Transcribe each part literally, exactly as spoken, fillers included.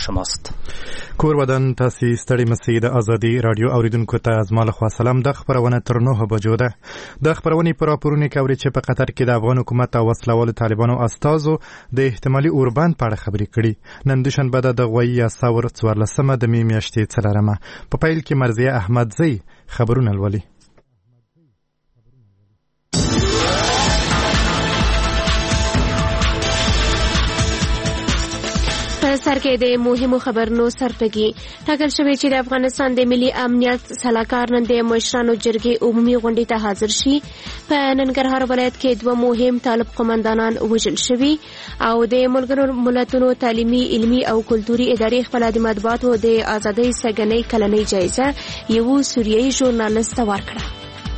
شماست. کور ودان تاسې ستړي مسئ د ازادي رادیو اوریدونکو ته از ما لخوا سلام. د خپرونه تر نهه بجو ده. د خپرونې په راپورونو کې اورئ چې په قطر کې د افغان حکومت او وسلوالو طالبانو استازو د احتمالي اوربند په اړه خبرې کړي. نن دوشنبه ده د غویي یا ثور څوارلسمه د مې میاشتې څلورمه. په پیل کې مرضیه احمدزی خبرونه لولي. سر کې د مهمو خبرونو سرټکی ټاکل شوی چې د افغانستان د ملي امنیت سلاکار نن د مشرانو جرګې عمومي غونډې ته حاضر شي. په ننګرهار ولایت کې دوه مهم طالب قومندانان وژل شوي او د ملګرو ملتونو تعلیمي علمي او کلتوري ادارې خپل د مطبوعاتو د ازادۍ سګنۍ کلنۍ جایزه یو سوریایي ژورنالیست ته ورکړه.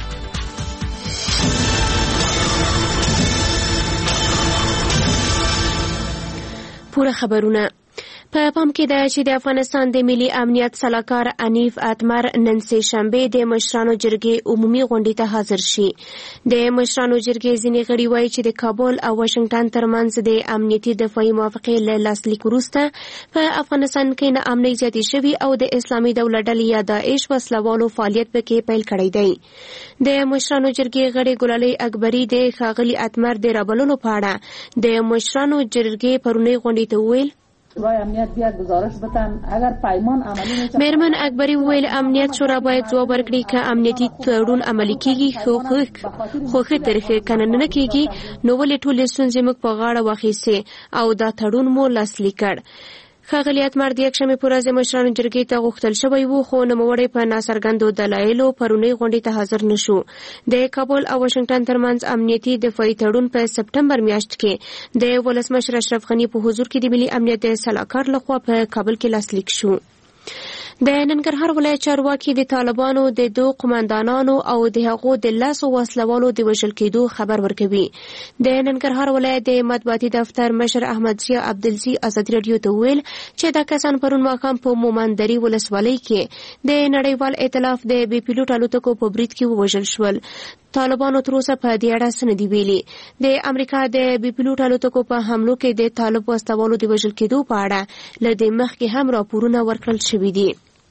پوره خبرونه په پام کې ده چې د افغانستان د ملي امنیت سلاکار انیف اتمر نن سه شنبه د مشرانو جرګې عمومي غونډې ته حاضر شي. د مشرانو جرګې ځینې غړي وایي چې د کابل او واشنگټن ترمنځ د امنیتي دفاعي موافقې له لاسلیک وروسته په افغانستان کې ناامني زیاتې شوي او د اسلامي دولت ډلې یا داعش وسلوالو فعالیت پکې پیل کړی دی. د مشرانو جرګې غړي ګلالۍ اکبري د ښاغلي اتمر د رابللو په اړه د مشرانو جرګې پرونی غونډې ته وویل. امنیت بیا گزارش بتن اگر پیمان عملی نشه. میرمن اکبری ویل امنیت شورا باید ځواب ورکړي که امنیتي تړون عملي کیږي خو خو ښه طریقې کنه نه کیږي نو ولې ټولې ستونزې موږ په غاړه واخیستې او دا تړون مو لاسلیک کړ. ښاغلي اتمر د یکشنبې په ورځ مشرانو جرګې ته غوښتل شوی و خو نوموړی په ناڅرګندو دلایلو پرونی غونډې ته حاضر نشو. د کابل او واشنگټن ترمنځ امنیتي دفاعي تړون په سپټمبر میاشت کې د ولسمشر اشرف غني په حضور کې د ملي امنیت د سلاکار لخوا په کابل کې لاسلیک شو. د ننګرهار ولایت چارواکي د طالبانو د دوه قومندانانو او د هغو د لاسو وسلوالو د وژل کېدو خبر ورکوي. د ننګرهار ولایت د مطبوعاتي دفتر مشر احمد ضیا عبدالزی ازادي رادیو ته ویل چې دا کسان پرون ماښام په مومندري ولسوالۍ کې د نړیوال ائتلاف د بې پیلوټ الوتکو په برید کې ووژل شول. طالبانو تر اوسه په دې اړه څه نه دي ویلي. د امریکا د بې پیلوټ الوتکو په حملو کې د طالب وسلوالو د وژل کېدو په اړه له دې مخکې هم راپورونه ورکړل شوي دي.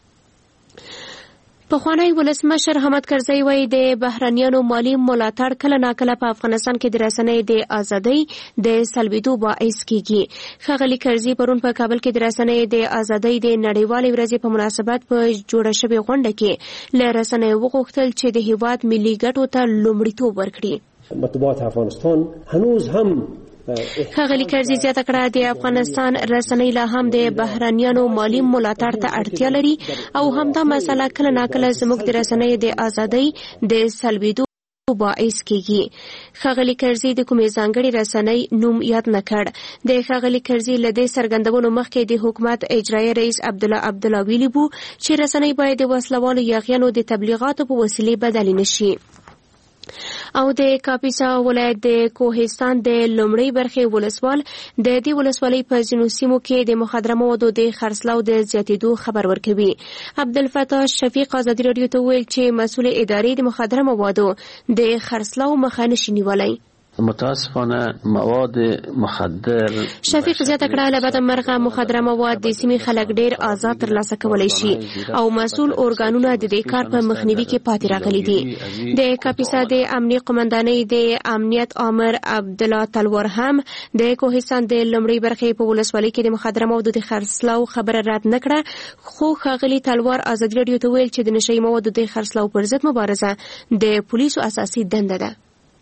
پخوانی ولسمشر حامد کرزی وایي د بهرنیانو مالي ملاتړ کله ناکله په افغانستان کې د رسنۍ د ازادۍ د سلبېدو باعث کیږي. ښاغلي کرزي پرون په کابل کې د رسنۍ د ازادۍ د نړیوالې ورځې په مناسبت په جوړه شوې غونډه کې له رسنۍ وغوښتل چې د هیواد ملي ګټو ته لومړیتوب ورکړي. مطبوعات افغانستان هنوز هم ښاغلي کرزي زیاته کړه د افغانستان رسنۍ لا هم د بهرنیانو مالي ملاتړ ته اړتیا لري او همدا مسله کله ناکله زموږ د رسنۍ د ازادۍ د سلبېدو باعث کیږي. ښاغلي کرزي د کومې ځانګړې رسنۍ نوم یاد نه کړ. د ښاغلي کرزي له دې څرګندونو مخکې د حکومت اجرایي رئیس عبدالله عبدالله ویلي وو چې رسنۍ باید د وسلوالو یاغیانو د تبلیغاتو په وسیلې بدلې نشي. او د کاپیسا ولایت د کوهستان د لومړۍ برخې ولسوال د دې ولسوالۍ په ځینو سیمو کې د مخدره موادو د خرڅلاو د زیاتېدو خبر ورکوي. عبدالفتاح شفیق ازادي رادیو ته ویل چې مسؤل ادارې د مخدره موادو د خرڅلاو مخه نشي نیولی. متاسفانه مواد مخدر شفیق زیاته کړه له بده مرغه مخدره مواد د سیمې خلک ډېر آزاد ترلاسه کولی شي او مسؤل ارګانونه د دې کار په مخنیوي کې پاتې راغلي دي. د کاپیسا د امنیه قومندانۍ د امنیت آمر عبدالله تلوار هم د کوهستان د لومړۍ برخې په ولسوالۍ کې د مخدره موادو د خرڅلاو خبره رد نه کړه خو ښاغلي تلوار ازادي رادیو ته ویل چې د نشهیي موادو د خرڅلاو پر ضد مبارزه د پولیسو اساسي دنده ده.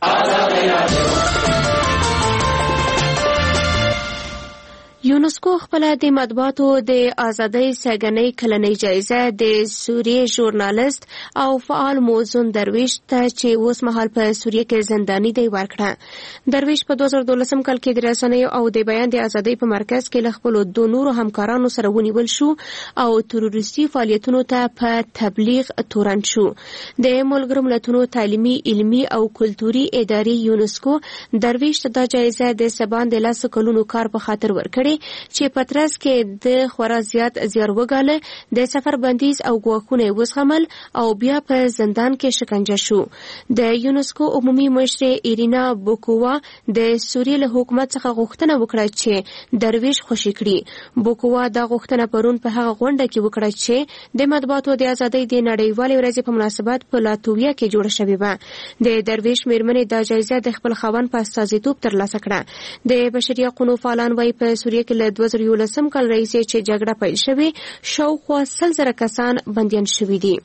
یونسکو خپل د مطبوعاتو د ازادۍ سګنۍ کلنۍ جایزه د سوریې ژورنالیست او فعال موزون درویش ته چې اوس مهال په سوریه کې زنداني دی ورکړه. درویش په دوه زره دولسم کال کې د رسنیو او د بیان د ازادۍ په مرکز کې له خپلو دوه نورو همکارانو سره ونیول شو او تروریستي فعالیتونو ته په تبلیغ تورن شو. د ملګرو ملتونو تعلیمي علمي او کلتوري ادارې یونسکو درویش ته دا جایزه د سبان د لس کلونو کار په خاطر ورکړې کړي چې پترس کې د خورا زیات زیار وګاله د سفر بندیز او ګواښونه وزغمل او بیا په زندان کې شکنجه شو. د یونسکو عمومي مشر ایرینا بوکووا د سوریې له حکومت څخه غوښتنه وکړه چې درویش خوشي کړي. بوکووا دا غوښتنه پرون په هغه غونډه کې وکړه چې د مطبوعاتو د ازادۍ د نړیوالې ورځې په مناسبت په لاتویا کې جوړه شوې وه. د درویش میرمنې دا جایزه د خپل خاوند په استازیتوب ترلاسه کړه. د بشري حقوقو فعالان وايي په سوریه کې له دوه زره یولسم کال راهیسې چې جګړه پیل شوې شاوخوا سل زره کسان بندیان شوي دي.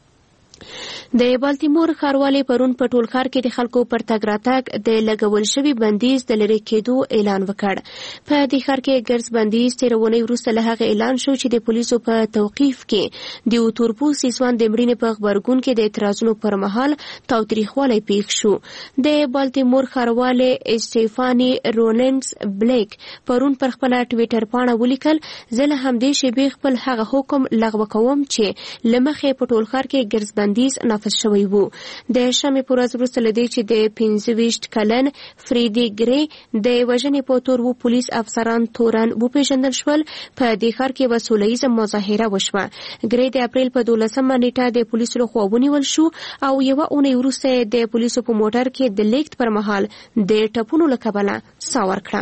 د بالتیمور ښاروالۍ پرون په ټول ښار کې د خلکو پر تګ راتګ د لګول شوي بندیز د لرې کېدو اعلان وکړ. په دې ښار کې ګرځ بندیز تېره اونۍ وروسته له هغه اعلان شو چې د پولیسو په توقیف کې د تورپوستي ځوان د مړینې په غبرګون کې د اعتراضونو پر مهال تاوتریخوالی پیښ شو. د بالتیمور ښاروالۍ اسټیفاني رولینز بلیک پرون پر خپله ټویټر پاڼه ولیکل زه له همدې شیبې خپل هغه حکم لغوه کوم چې له مخې په ټول ښار کې ګرځ بندیز نافذ شوی وو. د شمې په ورځ وروسته له دې چې د پنځه ویشت کلن فریدي ګری د وژنې په تور وو پولیس افسران تورن وپېژندل شول. په دې ښار کې یوه سوله ییزه مظاهره وشوه. ګری د اپریل په دولسمه نیټه د پولیسو لخوا ونیول شو او یوه اونۍ وروسته د پولیسو په موټر کې د لیکت پر مهال د ټپونو له کبله ساه ورکړه.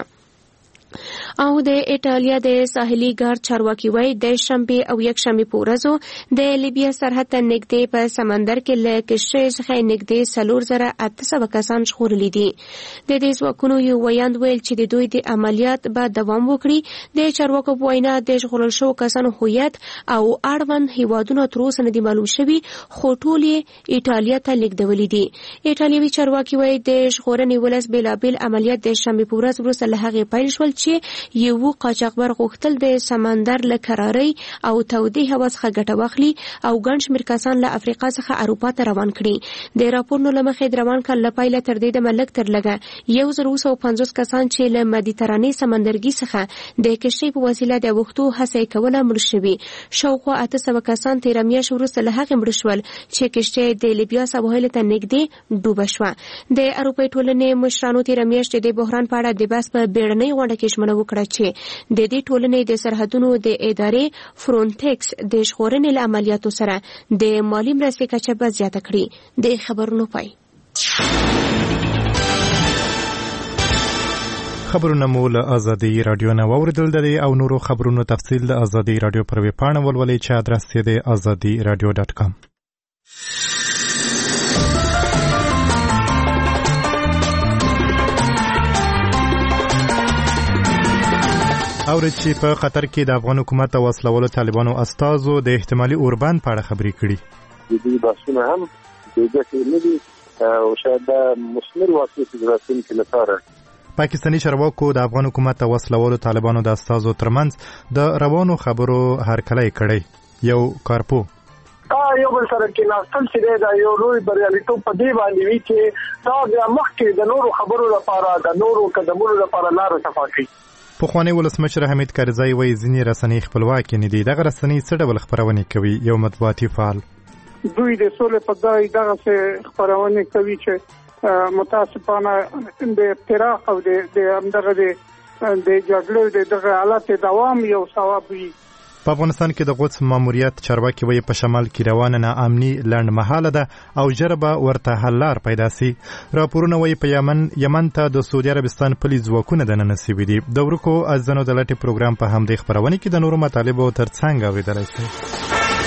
او د ایټالیا د ساحلي ګارد چارواکي وایي د شنبې او یکشنبې په ورځو د لیبیا سرحد ته نږدې په سمندر کې له کشتیو څخه نږدې څلور زره اته سوه کسان ژغورلي دي. د دې ځواکونو یو ویاند ویل چې د دوی د عملیات به دوام وکړي. د چارواکو په وینا د ژغورل شوو کسانو هویت او اړوند هیوادونه تر اوسه نه دي معلوم شوي خو ټول یې ایټالیا ته لیږدولي دي. ایټالوي چارواکي وایي د ژغورنې ولس بېلابېل عملیات د شنبې په ورځ وروسته له هغې پیل شول چې یو قاچاقبر غوښتل د سمندر له کرارۍ او تودې هوا څخه ګټه واخلي او ګڼ شمېر کسان له افریقا څخه اروپا ته روان کړي. د راپورونو له مخې د روان کال له پیله تر دې دمه لږ تر لږه یو زر اوه سوه پنځوس کسان چې له مدیترانې سمندرګي څخه د کشتۍ په وسیله د اوښتو هڅه یې کوله مړه شوي. شاوخوا اته سوه کسان تېره میاشت وروسته له هغې مړه شول چې کشتۍ د لیبیا سواحلو ته نږدې ډوبه شوه. د اروپایي ټولنې مشرانو تېره میاشت د بحران په اړه د بحث په بیړنۍ غونډه کې ژمنه وکړه چې د دې ټولنې د سرحدونو د ادارې فرونټکس د ژغورنې له عملیاتو سره د مالي مرستې کچه به زیاته کړي. د خبرونو پای. خبرونه مو له ازادي رادیو نه واوریدل دي او نورو خبرونو تفصیل د ازادي رادیو پر ویب پاڼه ولولئ چې ادرس یې د ازادي رادیو ډاټ کام. اورید چې په قطر کې د افغان حکومت او وسلوالو طالبانو استازو د احتمالي اوربند په اړه خبرې کړي. د دې بحثونه هم د ګټې نه دي او شاید د مثمر واقعیت د راتلونکي لپاره پاکستاني چارواکو د افغان حکومت او وسلوالو طالبانو د استازو ترمنځ د روانو خبرو هرکلی کړی. یو کارپو یو بل سره کې ناستل چې دا یو لوی بریالیتوب په دې باندې وي چې دا بیا مخکې د نورو خبرو لپاره د نورو قدمونو لپاره لاره صفا کوي. پخوانی ولسمشر حمید کرزی وایي ځینې رسنۍ خپلواکې نه دي. دغه رسنۍ څه ډول خپرونې کوي؟ یو مطبوعاتي فعال دوی د سولې په ځای دغسې خپرونې کوي چې متاسفانه د افتراق او د همدغه د جګړې د دغه حالت دوام یو ثواب وي. په افغانستان کې د قدس ماموریت چارواکي وایي په شمال کې روانه ناامني لنډ مهاله ده او ژر به ورته حل لار پیدا سي. راپورونه وایي په یمن یمن ته د سعودي عربستان پلي ځواکونه دننه سوي دي. د ورکو ازدنو د لټې پروګرام په همدې خپرونې کې د نورو مطالبو ترڅنګ اورېدلی شئ.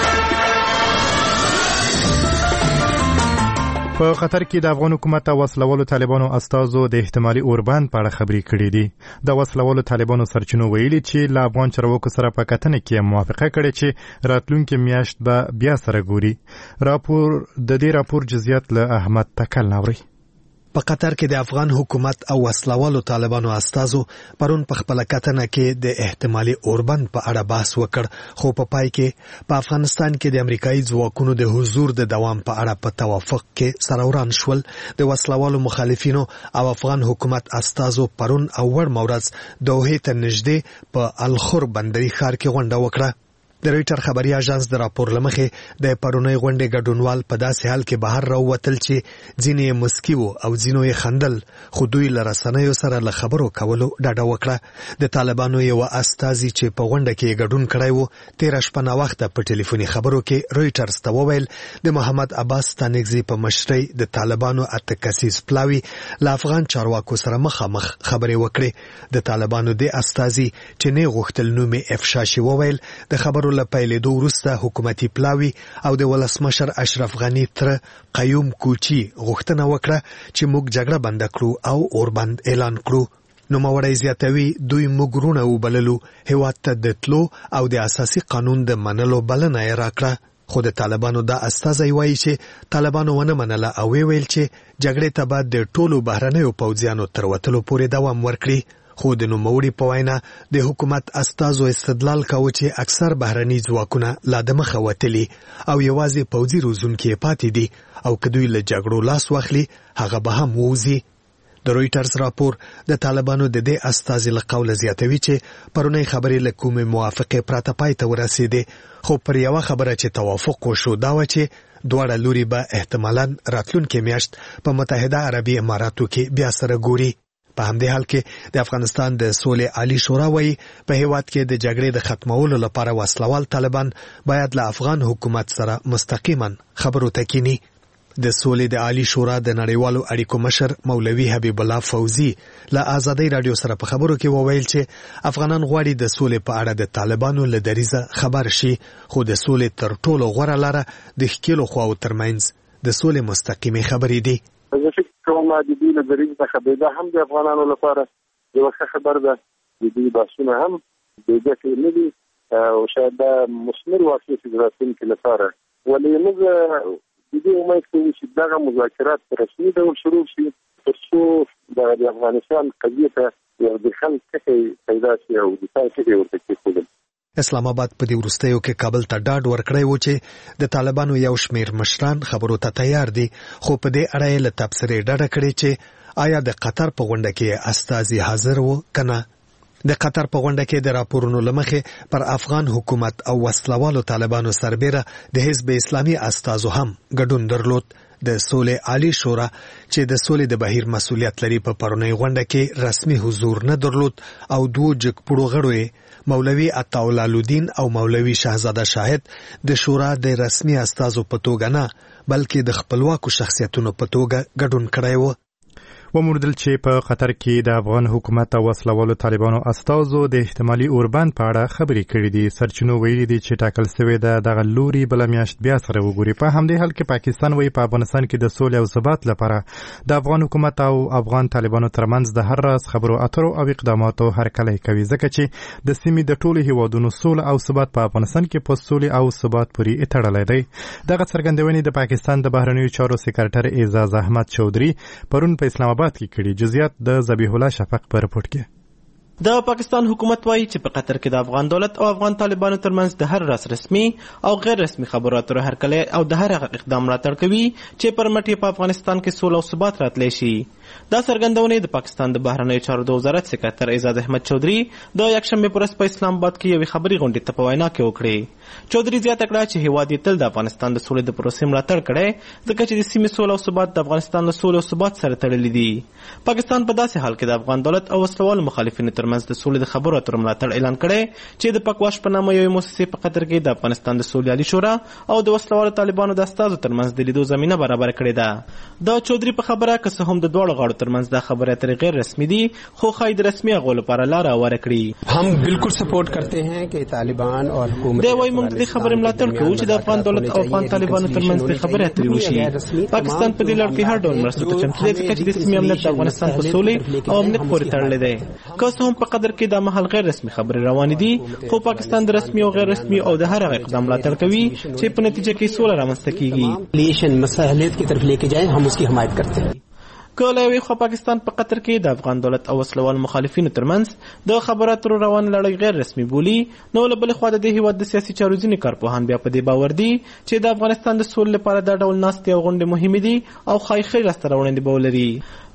په قطر کې د افغان حکومت او وسلوالو طالبانو استازو د احتمالي اوربند په اړه خبرې کړې دي. د وسلوالو طالبانو سرچینو ویلي چې له افغان چارواکو سره په کتنه کې موافقه کړې چې راتلونکي میاشت به بیا سره ګوري. راپور د دې راپور جزئیات له احمد تکل ناوري. په قطر کې د افغان حکومت او وسلوالو طالبانو استازو پرون په خپل کتنه کې د احتمالي اوربند په اړه بحث وکړ، خو په پای کې په افغانستان کې د امریکایي ځواکونو د حضور د دوام په اړه په توافق کې سروران شول. د وسلوالو مخالفینو او افغان حکومت استازو پرون او ور مورز دوحې ته نږدې په الخور بندري ښار کې غونډه وکړه. د رويټر خبري اژانس د راپور لمخې د پرونی غونډې ګډونوال په داسې حال کې بهر راووتل چې ځینې مسکیو او ځینو یې خندل، خو دوی له رسنیو سره له خبرو کولو ډډه وکړه. د طالبانو یو استازي چې په غونډه کې ګډون کړی و تېره شپه ناوخته په ټلیفوني خبرو کې رويټرز ته وویل د محمد عباس ستانکزي په مشرۍ د طالبانو اته کسیز پلاوي له افغان چارواکو سره مخامخ خبرې وکړې. د طالبانو د استازي چې نه غوښتل نوم افشا شي وویل د خبرو له پیلېدو وروسته حکومتي پلاوي او د ولسمشر اشرف غني تر قیوم کوچی غوښتنه وکړه چې موږ جګړه بند کړو او اوربند اعلان کړو. نوموړی زیاتوي دوی موږ رونه وبللو، هېواد ته د تلو او د اساسي قانون د منلو بلنه یې راکړه. خو د طالبانو دا استازی وایي چې طالبانو ونه منله او ویل چې جګړې ته به د ټولو بهرنیو پوځیانو تر وتلو پورې دوام ورکړي. خو د نوموړي په وینا د حکومت استازو استدلال کاوه چې اکثر بهرني ځواکونه لا د مخه وتلي او یوازې پوځي روزونکي پاتې دي او که دوی له جګړو لاس واخلي هغه به هم ووځي. د رويټرز راپور د طالبانو د دې استازي له قوله زیاتوي چې پرونی خبرې له کومې موافقې پرته پای ته ورسېدې، خو پر یوه خبره چې توافق وشو دا و چې دواړه لوري به احتمالاً راتلونکې میاشت په متحده عربي اماراتو کې بیا سره ګوري. په همدې حال کې د افغانستان د سولې عالی شورا وایي په هیواد کې د جګړې د ختمولو لپاره وسلوال طالبان باید له افغان حکومت سره مستقیما خبرو ته کینی. د سولې د عالی شورا د نړیوالو اړیکو مشر مولوي حبیب الله فوزي له آزادۍ رادیو سره په خبرو کې وویل چې افغانان غواړي د سولې په اړه د طالبانو له دریزه خبر شي، خو د سولې تر ټولو غوره لاره د ښکېلو خواو ترمنځ د سولې مستقیمې خبرې دي. کومه د دې له دریځ څخه به دا هم د افغانانو لپاره یو ښه خبر ده. د دې باسونه هم د ګټې نه دي او شاید دا مثمر واقع شي د راتلونکي لپاره، ولې موږ د دې امید کوو چې دغه مذاکرات په رسمي ډول شروع شي تر څو د افغانستان قضیې ته یو د خل څخه پیدا شي او د تاسو ورته کېږي. اسلام آباد په دې وروستیو کې کابل ته ډاډ ورکړی و چې د طالبانو یو شمیر مشران خبرو ته تیار دي، خو په دې اړه یې له تبصرې ډډه کړې چې آیا د قطر په غونډه کې استازي حاضر و که نه. د قطر په غونډه کې د راپورونو له مخې پر افغان حکومت او وسلوالو طالبانو سربیره د حزب اسلامي استازو هم ګډون درلود. د سولې عالی شورا چې د سولې د بهیر مسؤلیت لري په پرونی غونډه کې رسمي حضور نه درلود او دوه جګپړو غړو مولوي عطاءالله الدین او مولوي شهزاده شاهد د شورا د رسمي استازو په توګه نه بلکې د خپلواکو شخصیتونو په توګه ګډون کړی و. وموندل چې په قطر کې د افغان حکومت او وسلوالو طالبانو استازو د احتمالي اوربند په اړه خبرې کړې دي. سرچینو ویلي دي چې ټاکل شوی د دغه لوري بله میاشت بیا سره وګوري. په همدې حال کې پاکستان وایي په افغانستان کې د سولې او ثبات لپاره د افغان حکومت او افغان طالبانو ترمنځ د هر راز خبرو اترو او اقداماتو هرکلی کوي، ځکه چې د سیمې د ټولو هیوادونو سوله او ثبات په افغانستان کې په سولې او ثبات پورې تړلی دی. دغه څرګندونې د پاکستان د بهرنیو چارو سکرټر اعزاز احمد چودھری پرون په اسلام آباد کې کړي. جزئیات د ذبیح الله شفق په رپورټ کې. د پاکستان حکومت وایي چې په قطر کې د افغان دولت او افغان طالبانو ترمنځ د هر راز رسمي او غیر رسمي خبرو اترو هرکلی او د هر هغه اقدام ملاتړ کوي چې پر مټ په افغانستان کې سوله او ثبات راتلی شي. دا څرګندونې د پاکستان د بهرنیو چارو د وزارت سکرټر اعزاز احمد چودھری د یکشنبې په ورځ په اسلام آباد کې یوې خبري غونډې ته په وینا کې وکړې. چودھری زیاته کړه چې هیواد یې تل د افغانستان د سولې د پروسې ملاتړ کړی، ځکه چې د سیمې سوله او ثبات د افغانستان د سولې او ثبات سره تړلي دي. پاکستان په داسې حال کې د افغان دولت او وسلوالو مخالفینو ترمنځ د سولې د خبرو اترو ملاتړ اعلان کړی چې د پکواش په نامه یوې مؤسسې په قطر کې د افغانستان د سولې عالی شورا او د وسلوالو طالبانو د استازو ترمنځ د لیدو زمینه برابر کړې ده. د چودھری په خبره که څه هم د دواړو غاړو ترمنځ دا خبرې اترې غیر رسمي دي، خو ښایي د رسمي هغو لپاره لاره هواره کړي. هم بالکل سپورټ کرتے ہیں کہ طالبان اور حکومت دی وايي موږ د خبرې ملاتړ کوو چې د افغان دولت او افغان طالبانو ترمنځ د خبرې اترې وشي. پاکستان په دې لړ کې هر ډول مرستو ته چمتو دی، ځکه چې د سیمې امنیت د افغانستان په سولې او امنیت پورې تړلی دی. که څه هم په قطر کې دا مهال غیر رسمي خبرې روانې دي، خو پاکستان د رسمي او غیر رسمي او د هر هغه اقدام ملاتړ کوي چې په نتیجه کې سوله رامنځته کیږي. مساحلیت کی طرف لے کے جائیں، ہم اس کی حمایت کرتے ہیں. که له یوې خوا پاکستان په قطر کې د افغان دولت او وسلوال مخالفینو ترمنځ د خبرو اترو روان لړۍ غیر رسمي بولي، نو له بلې خوا د دې هیواد د سیاسي چارو ځینې کارپوهان بیا په دې باور دي چې د افغانستان د سولې لپاره دا ډول ناستې او غونډې مهمې دي او ښایي ښې لاسته راوړنې به ولري.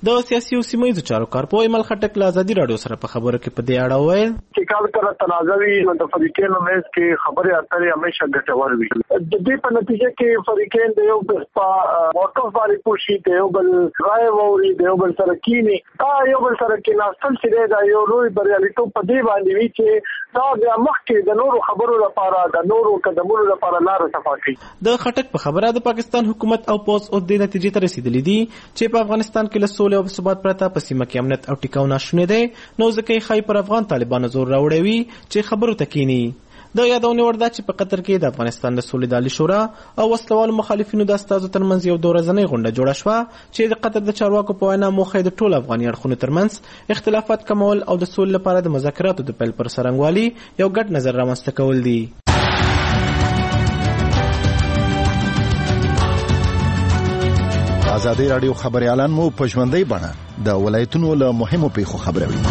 د سیاسي او سیمه ییزو چارو کارپوه ایمل خټک له ازادي راډیو سره په خبره کې په دې اړه وویل چې کله کله تنازعي نو د فریقینو مېز کې خبرې اترې همیشه ګټور وي. د دې په نتیجه کې فریقین د یو بل په موقف باندې پوښي، د یو بل رائے ووري، د یو بل سره کینی دا یو بل سره کې ناستل چې دا یو لوی بریالیتوب په دې باندې وي چې دا د مخکې د نورو خبرو لپاره د نورو قدمونو لپاره لار صفا کوي. د خټک په خبره د پاکستان حکومت او پوز او د نتیجې ته رسیدلی دي چې په افغانستان کې له سولې او ثبات پرته په سیمه کې امنیت او ټیکاو ناشونی دی، نو ځکه یې ښایي پر افغان طالبانو زور راوړی وي چې خبرو ته کینی. د یادونې وړ ده چې په قطر کې د افغانستان د سولې د عالي شورا او وسلوالو مخالفینو د استازو ترمنځ یو دوه ورځنۍ غونډه جوړه شوه چې د قطر د چارواکو په وینا موخه د ټولو افغاني اړخونو ترمنځ اختلافات کمول او د سولې لپاره د مذاکراتو د پیل پر سرنګوالي یو ګډ نظر رامنځته کول دي. ازادي راډیو خبريالان مو په ژوندۍ بڼه د ولایتونو له مهمو پیښو خبروي.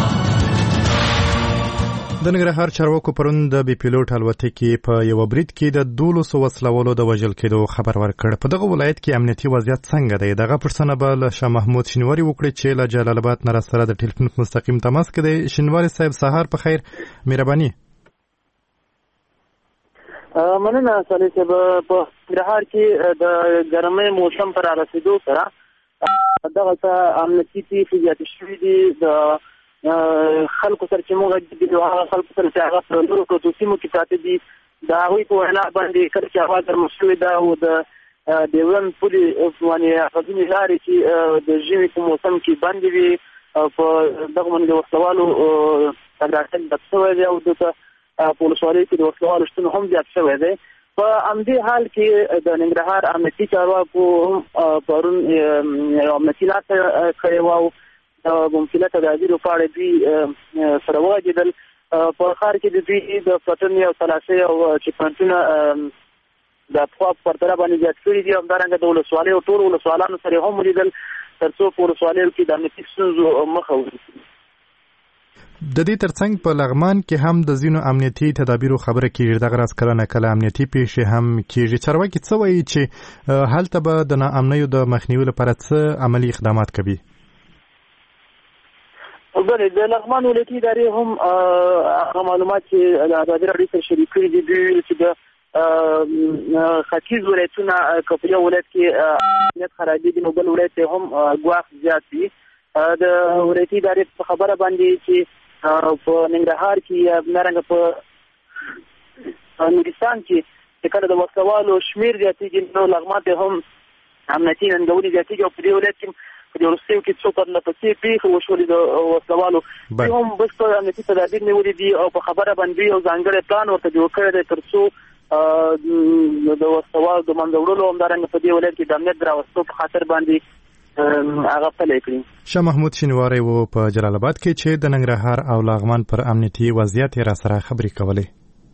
د ننګرهار چارواکو پرون د بي پیلوټ الوتکې په یو برید کې د دولسو وسلوالو د وژل کېدو خبر ورکړ. په دغه ولایت کې امنیتي وضعیت څنګه دی؟ دغه پرسنه به له شاه محمود شینواری وکړي چې له جلال آباد نه سره د ټلیفون مستقیم تماس کې دی. شینواری صاحب سهار په خیر، مهرباني. مننه صالح صاحب. په ننګرهار کې د ګرمۍ موسم پر رسیدو سره دغه امنیتي پیښې زیاتې شوې دي. د خلکو سره چې موږ د هغه خلکو سره چې هغه په نورو پروتو سیمو کې پراته دي د هغوی په وینا باندې کله چې هوا ګرمه شوې ده او د ډیورن پولې باندې هغه ځینې لارې چې د ژمي په موسم کې بندې وي په دغه باندې د وسلوالو تګ راتګ ډک شوی دی او دلته په ولسوالۍ کې د وسلوالو شتون هم زیات شوی دی. په همدې حال کې د ننګرهار امنیتي چارواکو پرون یو امنیتي لاسته کړې وه او د ممکنه تدابیرو په اړه دوی سره وغږېدل. په ښار کې د دوی د پلټنې او تلاشۍ او چیکپوینټونه د پخوا په پرتله باندې زیات کړي دي. همدارنګه د ولسوالیو ټولو ولسوالانو سره هم ولیدل تر څو په ولسوالیو کې د امنیتي ستونزو مخه ونیسي. د دې ترڅنګ په لغمان کې هم د ځینو امنیتي تدابیرو خبره کېږي. دغه راز کله نه کله امنیتي پیښې هم کېږي. چارواکي څه وایي چې هلته به د ناامنیو د مخنیوي لپاره څه عملي اقدامات کوي؟ بله د لغمان ولایتي ادارې هم هغه معلومات چې د ازادي راډیو سره شریک کړي دي دوی ویل چې د ختیځ ولایتونه که په یو ولایت کې امنیت خرابېږي نو بل ولایت هم ګواښ زیات وي. د ولایتي ادارې په خبره باندې چې په ننګرهار کې همدارنګه په نورستان کې چې کله د وسلوالو شمېر زیاتېږي نو لغمان ته هم امنیتي ننګونې زیاتېږي او په دې ولایت کې په دې وروستیو کې څو پرله پسې پیښې وشولې د وسلوالو دوی هم بشپړ امنیتي تدابیر نیولي دي او په خبره باندې یو ځانګړی پلان ورته جوړ کړی دی تر څو د وسلوالو د منځه وړلو همدارنګه په دې ولایت کې د امنیت د راوستلو په خاطر باندې هغه پلی کړي. شاه محمود شینواری و په جلال آباد کې چې د ننګرهار او لغمان پر امنیتي وضعیت یې راسره خبرې کولې.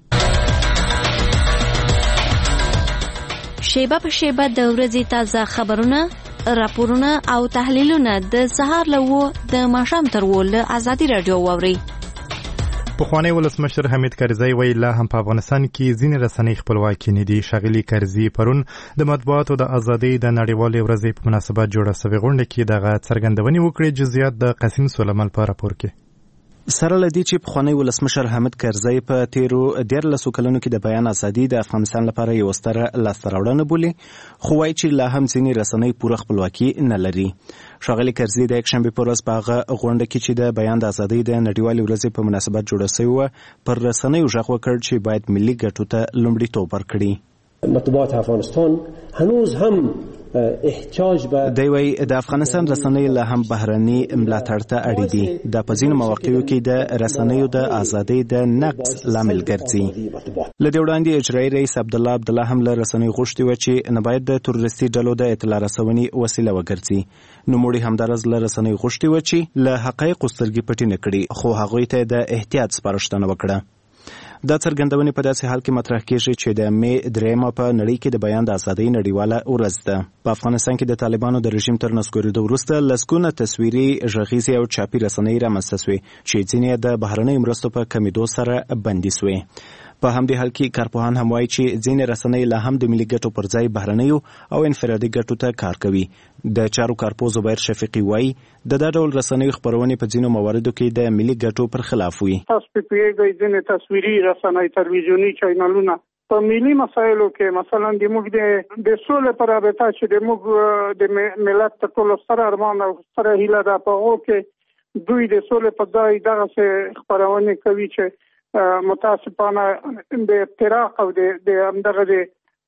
شیبه په شیبه د ورځې تازه خبرونه، راپورونه او تحلیلونه د سهار له و د ماښام تر و له ازادي راډیو واورئ. پخوانی ولسمشر حمید کرزی ویل لا هم په افغانستان کې ځینې رسنۍ خپلواکي نه دي. ښاغلي کرزي پرون د مطبوعاتو د ازادۍ د نړیوالې ورځې په مناسبت جوړه سوې غونډه کې دغه څرګندونې وکړې. جزئیات د قاسم سلیمان په راپور کې. سره لدی چې پخوانی ولسمشر حامد کرزی په تیرو دیارلسو کلونو کې د بیان ازادي د افغانستان لپاره یو ستره لاسته راوړنه بولي، خو وایي چې لا هم ځینې رسنۍ پوره خپلواکي نه لري. ښاغلي کرزي د یکشنبې په ورځ په هغه غونډه کې چې د بیان د ازادۍ د نړیوالې ورځې په مناسبت جوړه شوې وه پر رسنیو غږ وکړ چې باید ملي ګټو ته لومړیتوب ورکړي. مطبوعات افغانستان هنوز هم احتیاج به دی وی د افغانستان رسنۍ له هم بهرني ملاتړ ته اړ دي. د پځینو مواقعو کې د رسنیو د ازادۍ د نقص لامل ګرځي. لدې وړاندې اجرایي رئیس عبد الله عبد الله هم له رسنیو غوښتي و چې نه باید د تروریستي ډلو د اطلاع رسونې وسیله وګرځي. نوموړي همدارز له رسنیو غوښتي و چې له حقایقو سترګې پټې نه کړي، خو هغوی ته د احتیاط سپارښتنه وکړه. دا څرګندونې په داسې حال کې مطرح کېږي چې د مې دریمه په نړۍ کې د بیان د ازادۍ نړیواله ورځ ده. په افغانستان کې د طالبانو د رژیم تر نسکورېدو وروسته لسګونه تصویري، غږیزې او چاپي رسنۍ رامنځته شوې چې ځینې د بهرنیو مرستو په کمېدو سره بندي شوې. په همدې حال کې کارپوهان هم وایي چې ځینې رسنۍ لا هم د ملي ګټو پر ځای بهرنیو او انفرادي ګټو ته کار کوي. د چارو کارپو زبیر شفیقي وایي د دا ډول رسنیو خپرونې په ځینو مواردو کې د ملي ګټو پر خلاف وي. تاسو په پیګې ځینې تصویري رسنۍ تلویزیونی چینلونه په ملي مسایلو کې مثلا د موږ د د سولې پر رابطه چې د موږ د ملت ته ټول سره ارمان او سره هیله ده په هغه کې دوی د سولې په ځای دغه څه خپرونې کوي چې متاسفانه د افتراق او د د همدغه د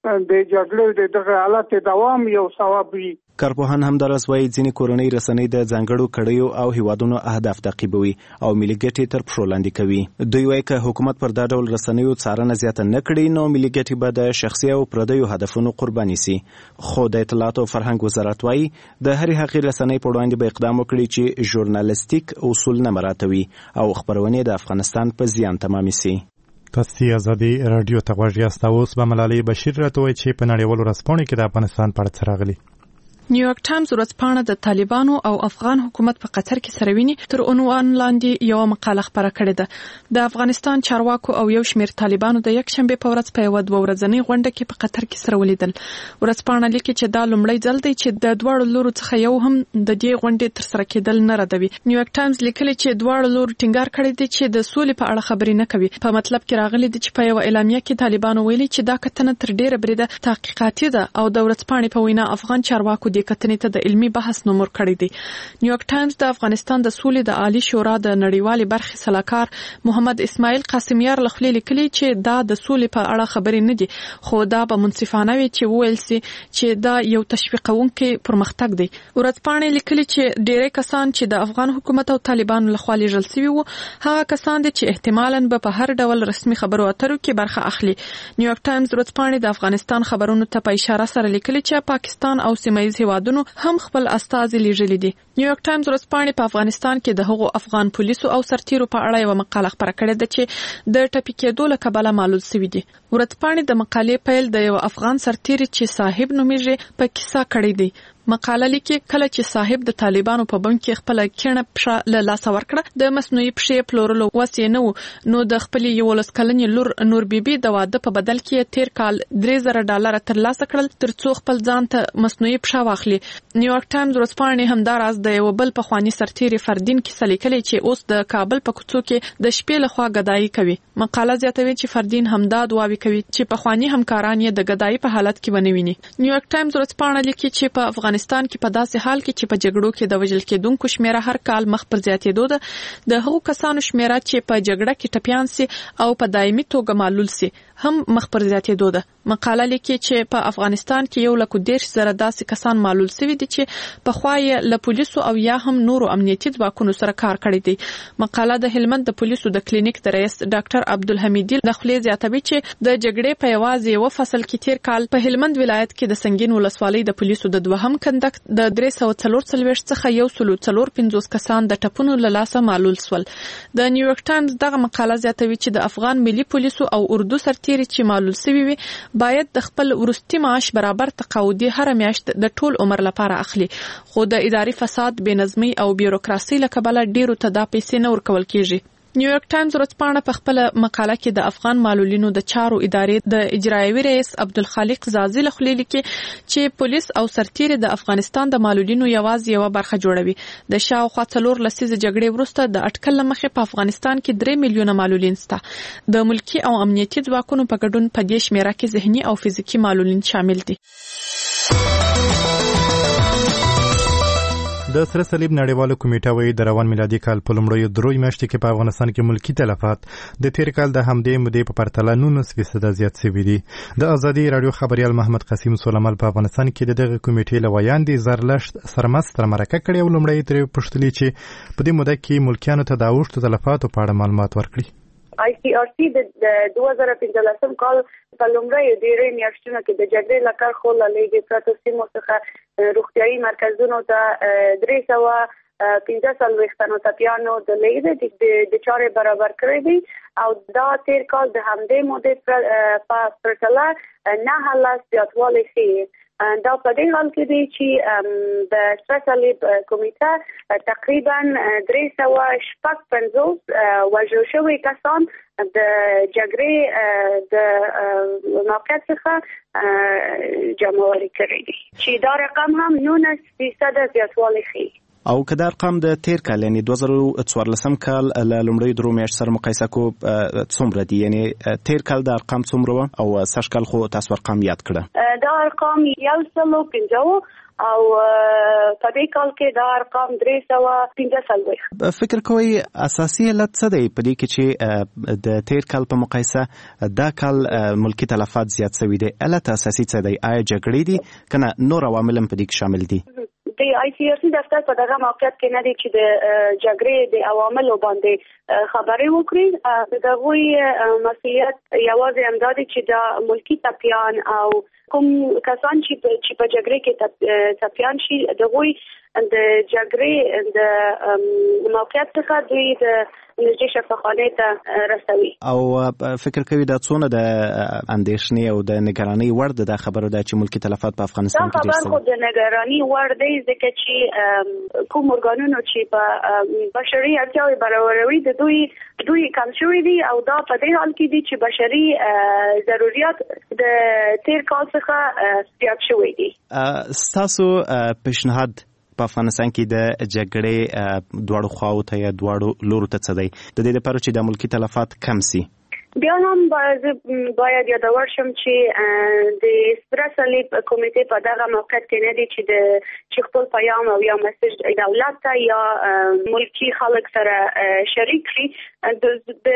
د جګړې د دغه حالت دوام یو ثواب وي. کارپوهان هم درس وایي ځینې کورنۍ رسنۍ د ځانګړو کړیو او هیوادونو اهداف تعقیبوي او ملي ګټې تر پښو لاندې کوي. دوی وایي که حکومت پر دا ډول رسنیو څارنه زیاته نه کړي نو ملي ګټې به د شخصي او پردیو هدفونو قرباني سي. خو د اطلاعات او فرهنګ وزارت وایي د هرې هغې رسنۍ په وړاندې به اقدام وکړي چې ژورنالیستیک اصول نه مراعاتوي او خپرونې د افغانستان په زیان تمامې سي. تاسو ازادي رادیو ته غوږ یاست. اوس به ملالۍ بشیر راته وایي چې په نړیوالو ورځپاڼو کې د افغانستان په اړه څه راغلي. نیویارک ټایمز ورځپاڼه د طالبانو او افغان حکومت په قطر کې سره ویني تر عنوان لاندې یو مقاله خبره کړې ده. د افغانستان چارواکو او یو شمېر طالبانو د یک شنبه په ورځ په یو دوه ورځنۍ غونډه کې په قطر کې سره ولیدل. ورځپاڼه لیکي چې دا لومړی ځل دی چې د دواړو لورو څخه یو هم د دې غونډې تر سره کېدل نه ردوي. نیویارک ټایمز لیکلي چې دواړو لورو ټینګار کړی دی چې د سولې په اړه خبرې نه کوي. په مطلب کې راغلي دي چې په یو اعلامیه کې طالبانو ویلي چې دا کتنه تر ډیره بریده تحقیقاتي ده او د ورځپاڼې په وینا افغان چارواکو د کتنې ته د علمي بحث نومور کړی دی. نیویارک ټایمز د افغانستان د سولې د عالی شورا د نړیوالې برخې سلاکار محمد اسماعیل قاسمیار لخوا لیکلي چې دا د سولې په اړه خبرې نه دي خو دا به منصفانه وي چې وویل سي چې دا یو تشویقونکي پرمختګ دی. ورځپاڼې لیکلي چې ډېری کسان چې د افغان حکومت او طالبانو لخوا لیږل شوي وو هغه کسان دي چې احتمالاً به په هر ډول رسمي خبرو اترو کې برخه اخلي. نیویارک ټایمز ورځپاڼې د افغانستان خبرونو ته په اشاره سره لیکلي چې پاکستان او سیمه ییز هیوادونو هم خپل استازي لیږلي دي. نیویارک ټایمز ورځپاڼې په افغانستان کې د هغو افغان پولیسو او سرتیرو په اړه یو مقاله خبره کړې ده چې د ټپي کېدو له کبله معلول شوي دي. ورځپاڼې د مقالې پیل د یو افغان سرتیري چې صاحب نومیږي په کیسه کړې دی. مقاله لیکي کله چې صاحب د طالبانو په بم کې خپل کېنه پښه له لاسه ورکړه د مصنوعي پښې پلورلو وس یې نه و نو د خپلې یولس کلنې لور نور بیبي د واده په بدل کې تیر کال درې زره ډالر ترلاسه کړل تر څو خپل ځان ته مصنوعي پښه واخلي. نیویارک ټایمز ورځپاڼې همداراز د یو بل پخواني سرتیري فردین کیسه لیکلې چې اوس د کابل په کوڅو کې د شپې لخوا ګدایي کوي. مقاله زیاتوي چې فردین همدا دعاوې کوي چې پخواني همکاران یې د ګدایي په حالت کې ونه ویني. نیویارک ټایمز ورځپاڼه لیکي چې په افغانستان کې په داسې حال کې چې په جګړو کې د وژل کېدونکو شمیره هر کال مخ پر زیاتېدو ده د هغو کسانو شمیره چې په جګړه کې ټپیان سي او په دایمي توګه معلول سي هم مخ پر زیاتېدو ده. مقاله لیکي چې په افغانستان کې یو لک دېرش زره داسې کسان معلول شوي دي چې پخوا یې له پولیسو او یا هم نورو امنیتي ځواکونو سره کار کړی دی. مقاله د هلمند د پولیسو د کلینیک د رئیس ډاکټر عبدالحمیدي له خولې زیاتوي چې د جګړې په یوازې یو فصل کې تیر کال په هلمند ولایت کې د سنگین ولسوالۍ د پولیسو د دوهم کندک د درې سوه څلور څلوېښت څخه یو سلو څلور پنځوس کسان د ټپونو له لاسه معلول شول. د نیویارک ټایمز دغه مقاله زیاتوي چې د افغان ملي پولیسو او اردو سرتیري چې معلول شوي وي باید د خپل وروستي معاش برابر تقاعدي هر میاشت د ټول عمر لپاره اخلي خو د اداري فساد بې نظمي او بیوروکراسي له کبله ډیرو ته دا پیسې نه ورکول کیږي. نیویارک ټایمز ورځپاڼه په خپل مقاله کې د افغان معلولینو د چارو ادارې د اجرایوي رئیس عبدالخالق زازي له خولې لیکي چې پولیس او سرتیري د افغانستان د معلولینو یوازې یوه برخه جوړوي. د شاوخوا څلور لسیزې جګړې وروسته د اټکل له مخې په افغانستان کې درې میلیونه معلولین شته. د ملکي او امنیتي ځواکونو په ګډون په دې شمیره کې ذهني او فزیکي معلولین شامل دي. د سره صلیب نړیواله کمیټه وایي د روان میلادي کال په لومړیو دروي میاشتې کې په افغانستان کې ملکي تلفات د تیر کال د همدې مودې په پرتله نولس فیصده زیات شوي دي. د ازادي راډیو خبریال محمد قاسم سولمل په افغانستان کې د دغه کمیټې له ویاندې زرلښت سرمست مرکه کړې او لومړی ترې پوښتلي چې په دې موده کې ملکیانو ته د اوښتو تلفاتو په اړه معلومات ورکړي. آی سی آر سی د دوه زره پنځلسم کال په لومړیو ډېرې میاشتونو کې د جګړې له کړخو له لرې پرتو سیمو څخه روغتیايي مرکزونو ته درې سوه پنځه څلوېښت تنو ټپیانو د لرې د چارې برابر کړی دی او دا تیر کال د همدې مودې په پرتله نهه لاس زیاتوالی ښیي. دا په دې حال کې دی چې د سره صلیب کمیټه تقریبا درې سوه شپږ پنځوس وژل شوي کسان د جګړې د موقعیت څخه جمعواري کړي دي چې دا رقم هم نولس فیصده زیاتوالی ښیي. او که دا ارقام د تیر کال یعنی دوه زره څوارلسم کال له لومړیو درو میاشتو سره مقایسه کو څومره دي؟ یعنی تیر کال د ارقام څومره وه او سږ کال خو تاسو ارقام یاد کړه؟ دا ارقام یو سل او پنځه او په دې کال کې دا ارقام درې سوه پنځه څلوېښت. فکر کوئ اساسي علت څه دی په دې کې چې د تیر کال په مقایسه دا کال ملکي تلفات زیات شوي دي؟ علت اساسي څه دی؟ آیا جګړې دي که نه نور عوامل هم په دې کې شامل دي؟ د آی سی آر سی دفتر په دغه موقعیت کې نه دی چې د جګړې د عواملو باندې خبرې وکړي. د دغوی مسؤلیت یوازې همدا دی چې د ملکي ټپیان او کوم کسان چې په جګړې کې ټپیان شي دغوی د جګړې د موقعیت څخه دوی د نږدې شفاخانې ته رسوي. او فکر کوي دا څونه د اندېښنې او د نګرانۍ وړ ده دا خبره ده چې ملکي تلفات په افغانستان کې ډېر دا خبر خو د نګرانۍ وړ دی ځکه چې کوم ارګانونو چې په بشري اړتیاوې برابروي د دوی دوی کم شوي دي او دا په دې حال کې دي چې بشري ضرورت د تیر کال څخه زیات شوي دي. ستاسو پیشنهاد په افغانستان کې د جګړې دواړو خواو ته یا دواړو لورو ته څه دی د دې لپاره چې د ملکي تلفات کم سي؟ بیا هم باید یادور شم چې د سره صلیب کمیټې په دغه موقعیت کې نه دی چې د چې خپل پیام او یا مسیج دولت ته یا ملکي خلک سره شریک کړي. د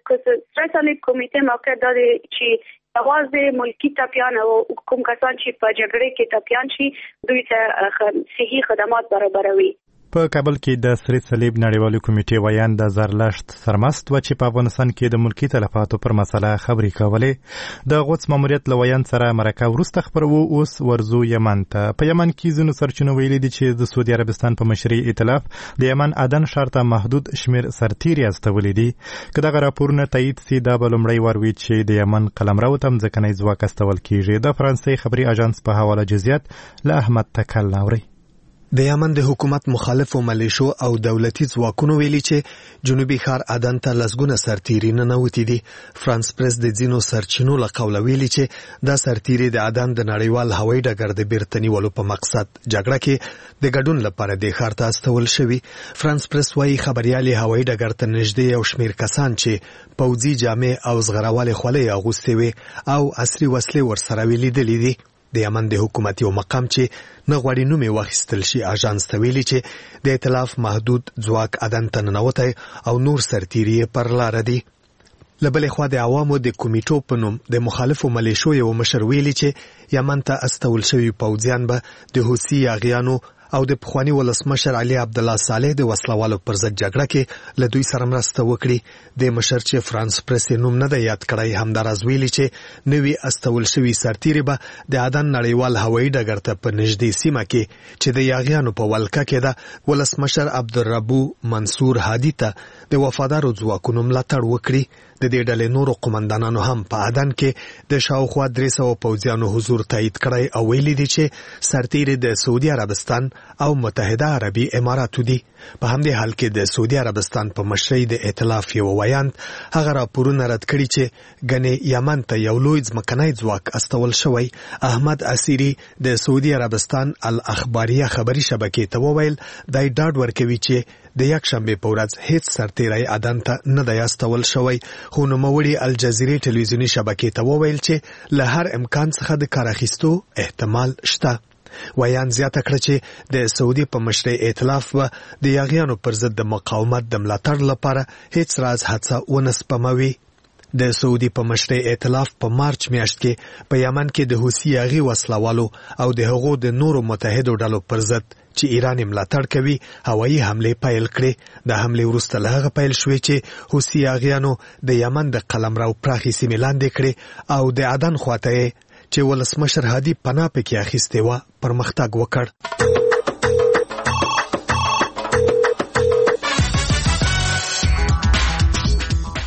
سره صلیب کمیټې موقعیت دا دی چې یوازې ملکي ټپیان او کوم کسان چې په جګړې کې ټپیان شي دوی ته صحي خدمات برابروي. په کابل کې د سره صلیب نړیوالې کمیټې ویان د زرلښت سرمست و چې په افغانستان کې د ملکي تلفاتو پر مسله خبرې کولې. د غوڅ ماموریت له ویان سره مرکه وروسته خپرو اوس ورزو یمن ته. په یمن کې ځینو سرچینو ویلي دي چې د سعودي عربستان په مشرۍ ائتلاف د یمن عدن ښار ته محدود شمیر سرتیري استولي دي. که دغه راپورونه تایید سي دا به لومړی وار وي چې د یمن قلمرو ته مځکنی ځواک استول کیږي. د فرانسې خبري اژانس په حواله جزئیات له احمد تکل اوري. د یمن د حکومت مخالفو ملیشو او دولتي ځواکونو ویلي چې جنوبي ښار عدن ته لسګونه سرتیري ننوتي دي. فرانس پریس د ځینو سرچینو له قوله ویلي چې دا سرتیري د عدن د نړیوال هوایي ډګر د بیرته نیولو په مقصد جګړه کې د ګډون لپاره د ښار ته استول شوي. فرانس پریس وايي خبريالي هوایي ډګر ته نږدې یو شمیر کسان چې پوځي جامې او زغروالې خولۍ اغوستې وي او عصري وسلې ورسره ولیدلې دي. د یمن د حکومت یو مقام چې نه غواړي نوم یې واخیستل شي اژانس ته ویلي چې د ائتلاف محدود ځواک عدن ته ننوتی او نور سرتیري پر لاره دي. له بلې خوا د عوامو د کمیټو په نوم د مخالفو ملیشو یو مشر ویلي چې یمن ته استول شوي پوځیان به د حوثي یاغیانو او د پخواني ولسمشر علي عبدالله صالح د وسلوالو پر ضد جګړه کې له دوی سره مرسته وکړي. د مشر چې فرانس پریس نوم نه دی یاد کړی همداراز ویلي چې نوي استول شوي سرتیري به د عدن نړیوال هوایي ډګر ته په نږدې سیمه کې چې د یاغیانو په ولکه کې ده ولسمشر عبدالربو منصور هادي ته د وفادارو ځواکونو ملاتړ وکړي. د دې ډلې نورو قومندانانو هم په عدن کې د شاوخوا درې سوه پوځیانو حضور تایید کړی او ویلي دي چې سرتیري د سعودي عربستان او متحده عربي اماراتو دي. په همدې حال کې د سعودي عربستان په مشرۍ د ائتلاف یو ویاند هغه راپورونه رد کړي چې ګنې یمن ته یو لوی ځمکنی ځواک استول شوی. احمد اسیری د سعودي عربستان الاخباریه خبري شبکې ته وویل دای ډاډ ورکوي چې د یک شنبه په ورځ هیڅ سرتیری عدن ته نه دی استول شوی. خو نوموړي الجزیرې ټلویزیوني شبکې ته وویل چې له هر امکان څخه د کار اخیستو احتمال شته. ویان زیاته کړه چې د سعودي په مشرۍ ائتلاف به د یاغیانو پر ضد د مقاومت د ملاتړ لپاره هیڅ راز هڅه ونه سپموي. د سعودي په مشرۍ ائتلاف په مارچ میاشت کې په یمن کې د حوثي یاغي وسلوالو او د هغو د نورو متحدو ډلو پر ضد چې ایران ملاتړ کوي هوایي حملې پیل کړې. د حملې وروسته له هغه پیل شوې چې حوثي یاغیانو د یمن د قلمرو پراخې سیمې لاندې کړې او د عدن خواته چې ولسمشر هادي پناه پکې اخیستې وه پرمختګ وکړ.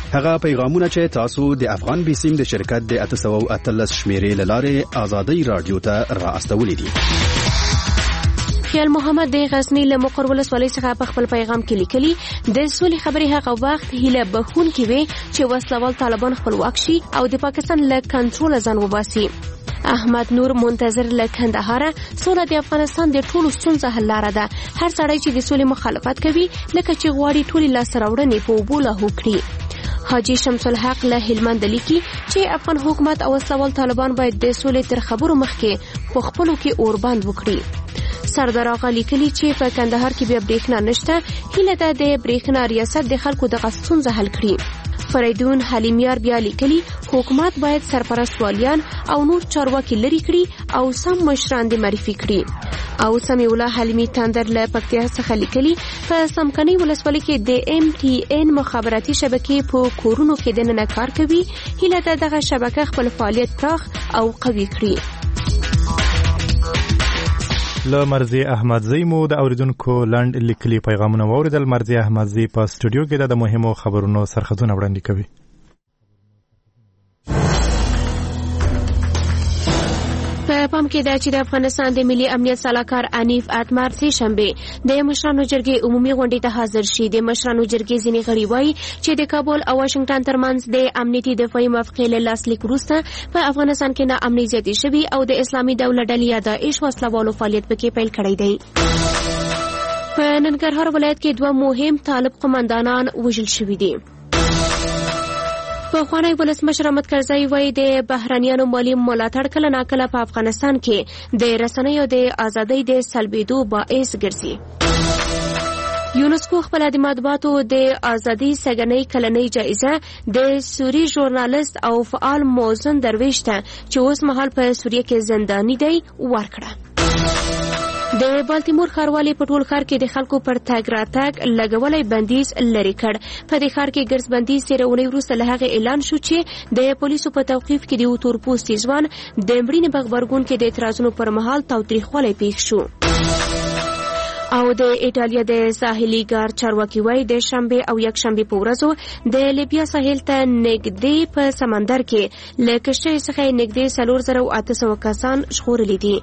هغه پیغامونه چې تاسو د افغان بیسیم د شرکت د اته سوه او اتلس شمیرې لاره آزادۍ رادیو ته را استولې دي. خیال محمد د غزنی له مقر ولسوالۍ څخه په خپل پیغام کې لیکلي د سولې خبرې هغه وخت هیله بخون کې وي چې وسلوال طالبان خپلواک شي او د پاکستان له کنټرول ځان وباسي. احمد نور منتظر له کندهار سوله د افغانستان د ټولو ستونزو حل لاره ده. هر سړی چې د سولې مخالفت کوي لکه چې غواړي ټولې لاسته راوړنې په اوبو لاهو کړي. حاجی شمس الحق له هلمند لیکي چې افغان حکومت او وسلوال طالبان باید د سولې تر خبرو مخکې په خپلو کې اوربند وکړي. سردار آقا لیکلي چې په کندهار کې بیا برېښنا نشته، هیله ده د برېښنا ریاست د خلکو دغه ستونزه حل کړي. فریدون حلیمیار بیا لیکلي حکومت باید سرپرست والیان او نور چارواکي لري کړي او سم مشران د معرفي کړي. او سمیع الله حلیمی تندر له پکتیا څخه لیکلي په سمکنی ولسوالۍ کې د ام ټي ان مخابراتي شبکې په کورونو کې دننه کار کوي. هیله ده دغه شبکه خپل فعالیت پراخ او قوي کړي. له مرزي احمدزی مو د اوریدونکو لند لیکلي پیغامونه واوریدل. مرزي احمدزی په سټوډیو کې د مهمو خبرونو سرخطونه وړاندې کوي. په پام کې ده چې د افغانستان د ملي امنیت سلاکار انیف اتمر سه شنبه د مشرانو جرګې عمومي غونډې ته حاضر شي. د مشرانو جرګې ځینې غړي وایي چې د کابل او واشنگټن ترمنځ د امنیتي دفاعي موافقې له لاسلیک وروسته په افغانستان کې ناامني زیاتې شوې او د اسلامي دولت ډلې یا داعش وسلوالو فعالیت پکې پیل کړی دی. په ننګرهار ولایت کې دوه مهم طالب قومندانان وژل شوي دي. په خوانی ولسمشر احمد کرزی وایي د بهرنیانو مالی ملاتړ کله ناکله په افغانستان کې د رسنیو د ازادۍ د سلبېدو باعث ګرځي. یونسکو خپل د مطبوعاتو د ازادۍ سګنۍ کلنۍ جایزه د سوري ژورنالیست او فعال موزن درویش ته چې اوس مهال په سوریه کې زنداني دی ورکړه. د بالتیمور ښاروالۍ په ټول ښار کې د خلکو پر تګ راتګ لګولی بندیز لرې کړ. په دې ښار کې ګرځ بندیز تېره اونۍ وروسته له هغې اعلان شو چې د پولیسو په توقیف کې د یو تور پوستي ځوان د مړینې په غبرګون کې د اعتراضونو پر مهال تاوتریخوالی پیښ شو. او د ایټالیا د ساحلي ګار چارواکي وایي د شنبې او یکشنبې په ورځو د لیبیا ساحل ته نږدې په سمندر کې له کشتۍ څخه نږدې څلور زره او اته سوه کسان ژغورلي دي.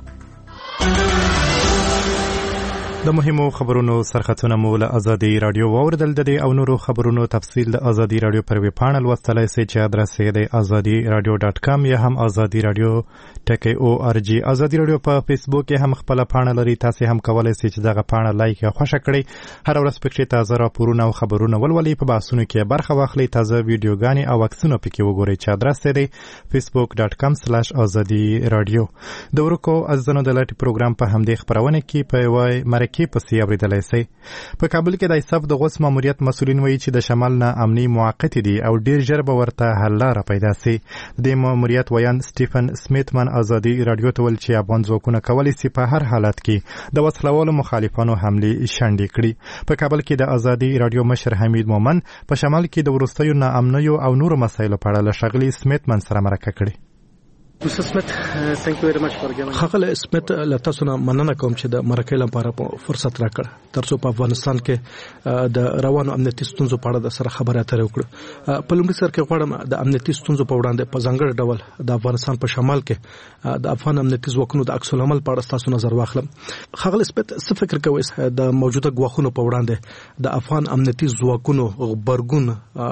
د مهمو خبرونو سرخطونه مو له ازادي رادیو واوریدل. د دې او نورو خبرونو تفصیل د ازادي رادیو پر ویب پاڼه لوستلای شئ چې ادرس یې د ازادي رادیو ډاټ کام یا هم ازادي رادیو ټکی او ار جی. ازادي رادیو په فیسبوک کې هم خپل پاڼه لري. تاسو هم کولای شئ چې دغه پاڼه لایک یا خوښه کړئ. هر ورځ پکې تازه راپورونه او خبرونه ولولئ. په بحثونو کې برخه واخلئ. تازه ویډیوګانې او عکسونه پکې وګورئ چې ادرس یې دی فیسبوک ډاټ کام سلاش ازادي رادیو. د ورکو ازونو د لټ پروګرام په همدې خبرونه کې په وای مرکه پسې اوریدل شي. په کابل کې د ایساف د غوث ماموریت مسولین وایي چې د شمال نه امني موقت دي او ډیر ژر به ورته حل لاره پیدا شي. د ماموریت ویان سټیفن سمیتمن ازادي رادیو ته ویل چې افغان ځواکونه کولی شي په هر حالت کې د وسلوالو مخالفانو حملې شنډې کړي. په کابل کې د ازادي رادیو مشر حمید مومن په شمال کې د وروستیو ناامنیو او نورو مسایلو په اړه له ښاغلي سمیتمن سره مرکه کړې. Mister Smith, uh, thank you very much for giving. خغل سمیت له تاسو نه مننه کوم چې د مرکې لپاره فرصت راکړ ترڅو په افغانستان کې د روانو امنیتي ستونزو په اړه د سره خبرې اترې وکړو. په لومړي سر کې غواړم د امنیتي ستونزو په وړاندې په ځانګړي ډول د افغانستان په شمال کې د افغان امنیتي ځواکونو د عکس العمل په اړه تاسو نظر واخلم. خغل سمیت څه فکر کوئ د موجوده غواخونو په وړاندې د افغان امنیتي ځواکونو غبرګون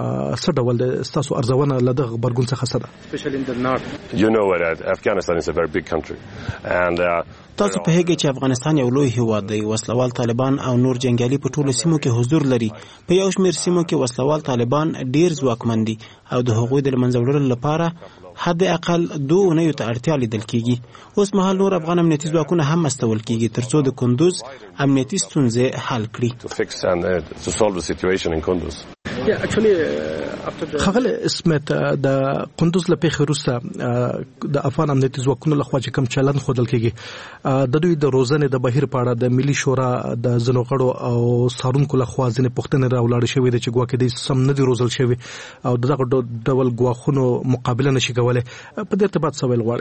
څه ډول د تاسو ارزونه لده غبرګون څخه څه ده؟ Especially in the north. You know that Afghanistan is a very big country and uh, تاسو په هغه چې افغانستان یو لوی هیواد دی. وسلوال طالبان او نور جنگیالي په ټولو سیمو کې حضور لري. په یو شمېر سیمو کې وسلوال طالبان ډیر ځواکمن دي او د هغوی د منځه وړلو لپاره حد اقل دوه اونیو ته اړتیا لیدل کیږي. اوس مهال نور افغان امنیتي ځواکونه هم مستول کیږي ترڅو د کندوز امنیتي ستونزې حل کړي. to fix and uh, to solve the situation in Kunduz. Yeah, actually, uh, after the خغل اسمت د قندوز له پیښې وروسته د افغان امنیتي ځواکونو لخوا چې کوم چلند ښودل کیږي د دوی د روزنې د بهیر په اړه د ملي شورا د ځینو غړو او څارونکو لخوا ځینې پوښتنې راولاړې شوې دي چې ګواکې دوی سم نه دي روزل شوي او دغه ډول ګواښونو مقابله نشي کولی. په دې ارتباط څه ویل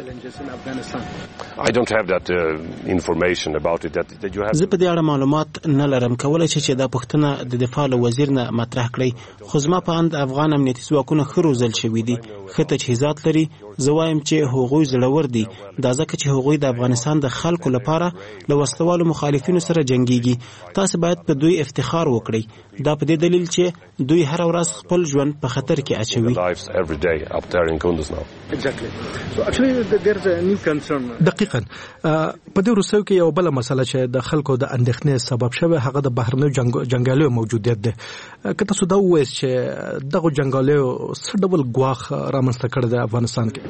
غواړئ؟ I don't have that uh, information about it that, that you have. زه په دې اړه معلومات نه لرم. کولای شي چې دا پوښتنه د دفاع له وزیر نه مطرح کړئ. خو زما په اند افغان افغان امنیتي ځواکونه ښه روزل شوي دي، ښه تجهیزات لري. زه وایم چې هغوی زړور دي، دا ځکه چې هغوی د افغانستان د خلکو لپاره له وسلوالو مخالفینو سره جنګیږي. تاسو باید په دوی افتخار وکړئ، دا په دې دلیل چې دوی هر ورځ خپل ژوند په خطر کې اچوي. دقیقاً په دې وروستیو کې یو بل مسله چې د خلکو د اندېښنې سبب شوی هغه د بهرنیو جنګیالیو موجودیت دی. که تاسو دا ووایئ چې دغه جنګیالیو څه ډول ګواښ رامنځته کړی دی افغانستان کې؟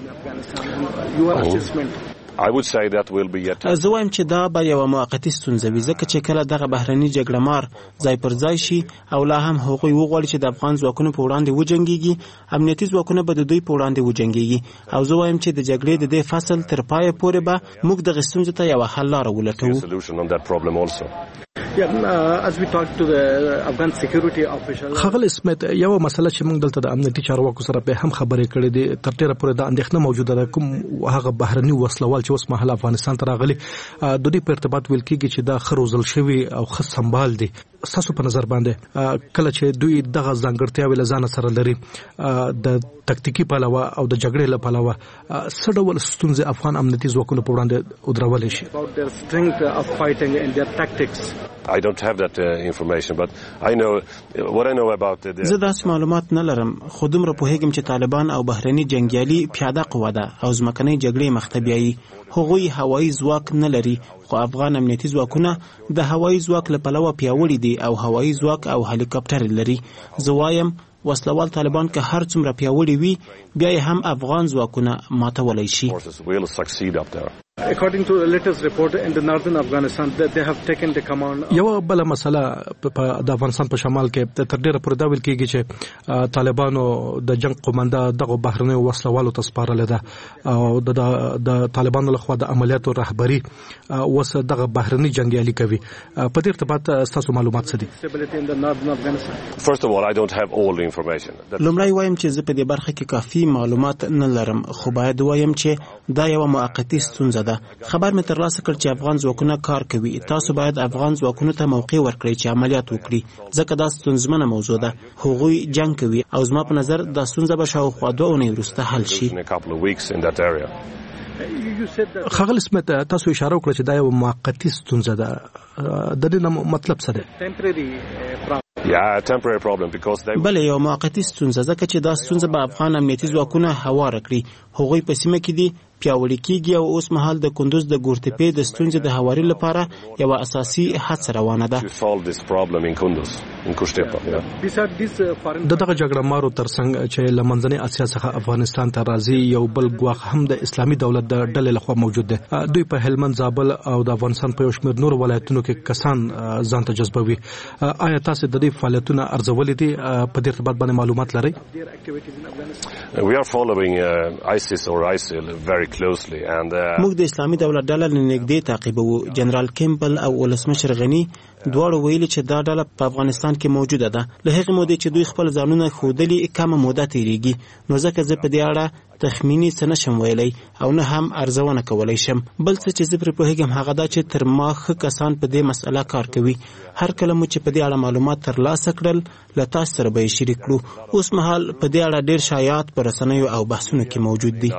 زه وایم چې دا به یوه موقتي ستونزه وي، ځکه چې کله دغه بهرني جګړه مار ځای پر ځای شي او لا هم هغوی وغواړي چې د افغان ځواکونو په وړاندې وجنګېږي، امنیتي ځواکونه به د دوی په وړاندې وجنګېږي. او زه وایم چې د جګړې د دې فصل تر پایه پورې به موږ دغې ستونزې ته یوه حل لاره ولټوو. خغل اسمت یو مسله چې موږ دلته د امنیتي چارواکو سره به هم خبرې کړې دي، تر ډیره پورې د اندېښنه موجوده ده کوم هغه بهرني وسلوال چې اوس مهال افغانستان ته راغلي د دې په ارتباط ویل کېږي چې دا ښه روزل شوي او ښه سمبال دي. ستاسو په نظر باندې کله چې دوی دغه ځانګړتیاوې له ځانه سره لري د تکتیکي پلوه او د جګړې له پلوه څه ډول ستونزې افغان امنیتي ځواکونو په وړاندې ودرولی شي؟ I don't have that uh, information, but I know what I know about the... زه داسې معلومات نه لرم، خو دومره پوهیږم چې طالبان او بهرني جنګیالي پیاده قوه ده او ځمکنۍ جګړې مخته بیایي. هغوی هوایي ځواک نه لري، خو افغان امنیتي ځواکونه د هوایي ځواک له پلوه پیاوړي دي او هوایي ځواک او هلیکاپټر لري. زه وایم وسلوال طالبان که هر څومره پیاوړي وي بیا یې هم افغان ځواکونه ماتولی شي. According to the latest report in the northern Afghanistan that they have taken the command. یو بل مسله د افغانستان په شمال کې تر ډیره پورې دا ویل کېږي چې طالبانو د جنگ قومنده دغه بهرنیو وسلوالو ته سپارلې ده او د طالبانو لخوا د عملیاتو رهبري اوس دغه بهرني جنګیالي کوي. په دې ارتباط ستاسو معلومات څه دي؟ First of all, I don't have all the information. لومړی وایم چې زه په دې برخه کې کافي معلومات نه لرم، خو باید وایم چې دا یو موقتی ستونزه ده. خبر مې ترلاسه کړ چې افغان ځواکونه کار کوي. تاسو باید افغان ځواکونو ته موقع ورکړئ چې عملیات وکړي، ځکه دا ستونزمنه موضوع ده. هغوی جنگ کوي او زما په نظر دا ستونزه به شاوخوا دوه اونۍ وروسته حل شي. خغل اسمت تاسو اشاره وکړه چې دا یو موقتی ستونزه ده، د دې مطلب څه دی؟ Yeah, temporary problem because they بله یو موقتی ستونزه، ځکه چې دا ستونزه به افغان امنیتي ځواکونه هواره کړي. هغوی په سیمه کې دي، پیاوړي کېږي او اوس مهال د کندوز د ګورتپې د ستونزې د هواري لپاره یوه اساسي هڅه روانه ده. د دغه جګړه مارو ترڅنګ چې له منځنۍ اسیا څخه افغانستان ته راځي یو بل ګواښ هم د اسلامي دولت د ډلې لخوا موجود دی. دوی په هلمند، زابل او د افغانستان په یو شمېر نور ولایتونو کې کسان ځان ته جذبوي. آیا تاسو د دې فعالیتونه ارزولې دي؟ په دې ارتباط باندې معلومات لرئ؟ We are following uh, ISIS or ISIL very closely and uh, موږ د اسلامي دولت ډله نږدې تعقیبوو. جنرال کیمبل او ولسمشر غنی دواړو ویلي چې دا ډله په افغانستان کې موجوده ده. له هغې مودې چې دوی خپل ځانونه ښودلي کمه موده تېرېږي، نو ځکه زه په دې اړه تخمینی څه نشم ویلی او نه هم ارزونه کولی شم. بل څه چې زه پرې پوهېږم هغه دا چې تر ما ښه کسان په دې مسئله کار کوي. هر کله مو چې په دې اړه معلومات ترلاسه کړل له تاسو سره به یې شریک کړو. اوس مهال په دې اړه ډېر شایعات په رسنیو او بحثونو کې موجود دي.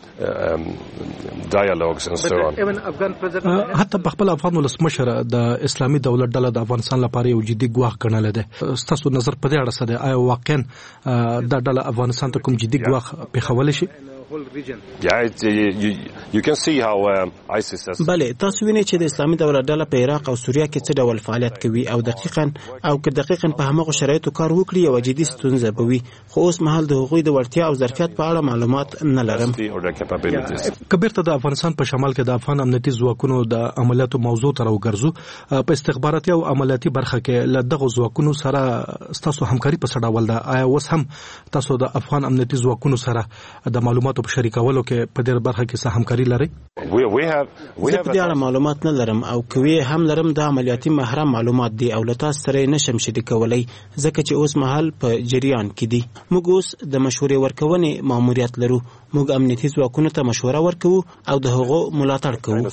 حتی په خپل افغان ولسمشر د اسلامي دولت ډله د افغانستان لپاره یو جدي ګواښ ګڼلی دی. ستاسو نظر په دې اړه څه دی؟ آیا واقعا دا ډله افغانستان ته کوم جدي ګواښ پېښولی شي؟ Yeah, it, you, you can see how um, ISIS has... بله تاسو وینئ چې د اسلامي دولت ډله په عراق او سوریه کې څه ډول فعالیت کوي او دقیقاً او که دقیقاً په همغو شرایطو کار وکړي یوه جدي ستونزه به وي. خو اوس مهال د هغوی د وړتیا او ظرفیت په اړه معلومات نه لرم. که بیرته د افغانستان په شمال کې د افغان امنیتي ځواکونو د عملیاتو موضوع ته راوګرځو، په استخباراتي او عملیاتي برخه کې له دغو ځواکونو سره ستاسو همکاري په څه ډول ده؟ آیا اوس هم تاسو د افغان امنیتي ځواکونو سره د معلوماتو په شریکولو کې په دې برخه کې څه همکاري لرئ؟ زه په دې اړه معلومات نه لرم او که وی هم لرم دا عملیاتي محرم معلومات دي او له تاسو سره یې نشم شریکولی ځکه چې اوس مهال په جریان کې دي. موږ اوس د مشورې ورکونې ماموریت لرو. موږ امنیتي ځواکونو ته مشوره ورکوو او د هغو ملاتړ کوو.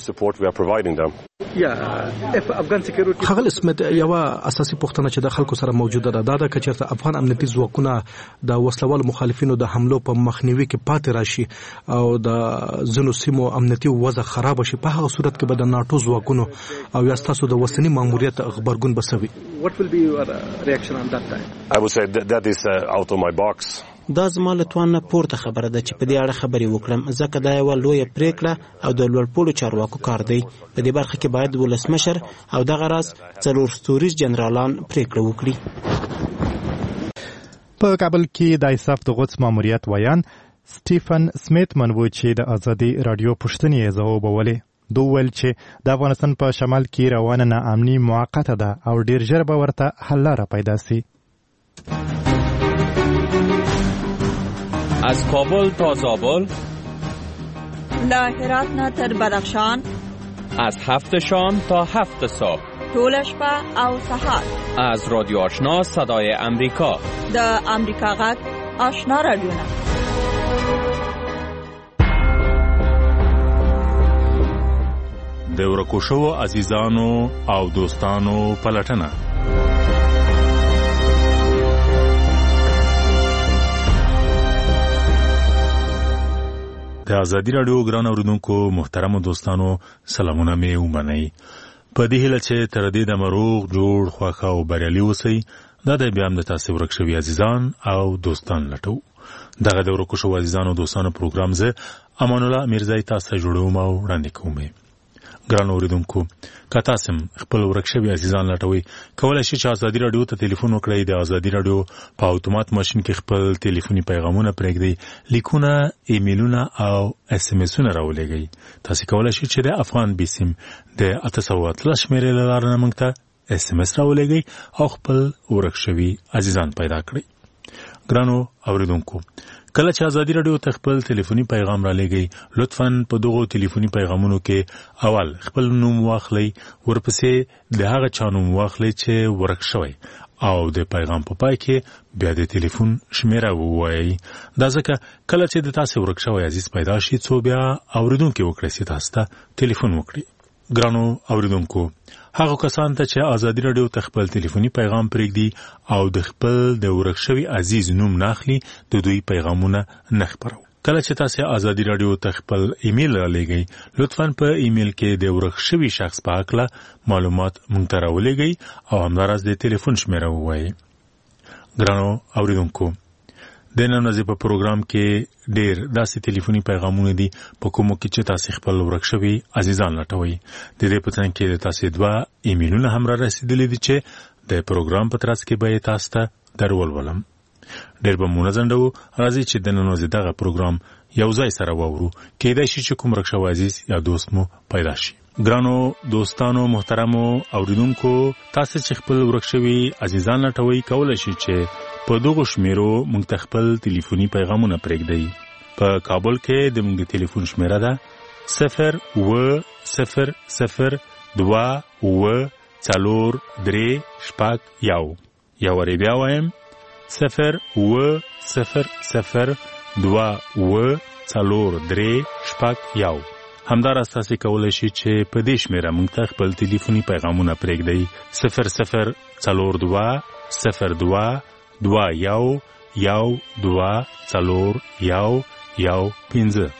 خغل سمت یو اساسي پوښتنه چې د خلکو سره موجوده ده دا د کچرته افغان امنیتي ځواکونه د وسلوال مخالفینو د حملو په مخنیوي کې پاتې راشي او د زنو سیمو امنیتي وضع خراب شي په هغه صورت کې به د ناتو ځواکونو او یا تاسو د وسنی ماموریت خبرګون بسوي. What will be your uh, reaction on that time? I would say that, that is uh, out of my box. دا زما له توان نه پورته خبره ده چې په دې اړه خبرې وکړم ځکه دا یوه لویه پریکړه او د لوړپوړو چارواکو کار دی. په دې برخه کې باید ولسمشر او دغه راز څلور ستوریز جنرالان پریکړه وکړي. په کابل کې د ایساف د غوڅ ماموریت ویان سټیفن سمیت منوو چې د ازادي رادیو پوښتنې یې ځوابولې. دو ویل چې د افغانستان په شمال کې روانه ناامني موقته ده او ډیر ژر به ورته حل لاره پیدا سي. از کابل تا زابل، له هرات نه تر بدخشان، از هفت شام تا هفت صبح، ټوله شپه او سهار، از رادیو آشنا صدای امریکا، د امریکا غږ آشنا رادیو. د ورکوشو عزیزانو او دوستانو پلټنه. د ازادي رادیو ګران اوریدونکو محترم دوستانو سلامونه مې ومنئ. په دې هیله چې تر دې د مروغ جوړ خوښه او بریالي اوسئ. دا د بیا هم د تاسو ورک شوي عزیزان او دوستان لټو. دغه د ورکوشو عزیزانو دوستانو پروګرام زه امان الله میرزای تاسو جوړوم او وړاندې کوم. ګران اوریدونکو که تاسو خپل ورک شوي عزیزان لټوئ کولی شئ چې ازادي رادیو ته ټلیفون وکړئ. د ازادي رادیو په اتومات ماشین کې خپل ټلیفوني پیغامونه پرېږدئ، لیکونه، ایمیلونه او اس ام اسونه راولېږئ. تاسو کولی شئ چې د افغان بیسیم د اته سوه اتلس شمېرې له لارې نه موږ ته اس ام اس راولېږئ او خپل ورک شوي عزیزان پیدا کړئ. ګرانو اوریدونکو کله چې ازادي رادیو ته خپل ټلیفوني پیغام را لېږئ لطفاً په دغو ټلیفوني پیغامونو کې اول خپل نوم واخلئ، ورپسې د هغه چا نوم واخلئ چې ورک شوی او د پیغام په پای کې بیا د ټلیفون شمیره ووایئ. دا ځکه کله چې د تاسو ورک شوی عزیز پیدا شي څو بیا اوریدونکي وکړئ چې تاسو ته ټلیفون وکړي. ګرانو اوریدونکو هغه کسان ته چې ازادي رادیو ته خپل ټلیفوني پیغام پرېږدي او د خپل د ورک شوي عزیز نوم ناخلي د دوی پیغامونه نه خپروي. کله چې تاسو ازادي رادیو ته خپل ایمیل را لېږئ لطفاً په ایمیل کې د ورک شوي شخص په هکله معلومات موږ ته راولېږئ او همداراز د ټلیفون شمیره ووایئ. ګرانو اوریدونکو د نن ورځې په پروګرام کې ډېر داسې ټلیفوني پیغامونه دي په کومو کې چې تاسو خپل ورک شوي عزیزان لټوئ. د دې په څنګ کې د تاسو دوه ایمیلونه هم را رسېدلي دي چې د پروګرام په ترڅ کې به یې تاسو ته در ولولم. ډېر به مو نه ځنډوو، راځئ چې د نن ورځې دغه پروګرام یو ځای سره واورو. کیدای شي چې کوم ورک شوی عزیز یا دوست مو پیدا شي. ګرانو دوستانو محترمو اوریدونکو تاسو چې خپل ورک شوي عزیزان لټوئ کولی شئ چې په دغو شمیرو موږ ته خپل ټلیفوني پیغامونه پرېږدئ. په کابل کې د موږ د ټلیفون شمیره ده صفر اوه صفر صفر دوه اوه څلور درې شپږ یو. یو وارې بیا وایم صفر اوه صفر صفر دوه اوه څلور درې شپږ یو. همداراز تاسو کولی شئ چې په دې شمیره موږ ته خپل ټلیفوني پیغامونه پرېږدئ صفر صفر څلور دوه صفر دوه دوه یو یو دوه څلور یو یو پنځه.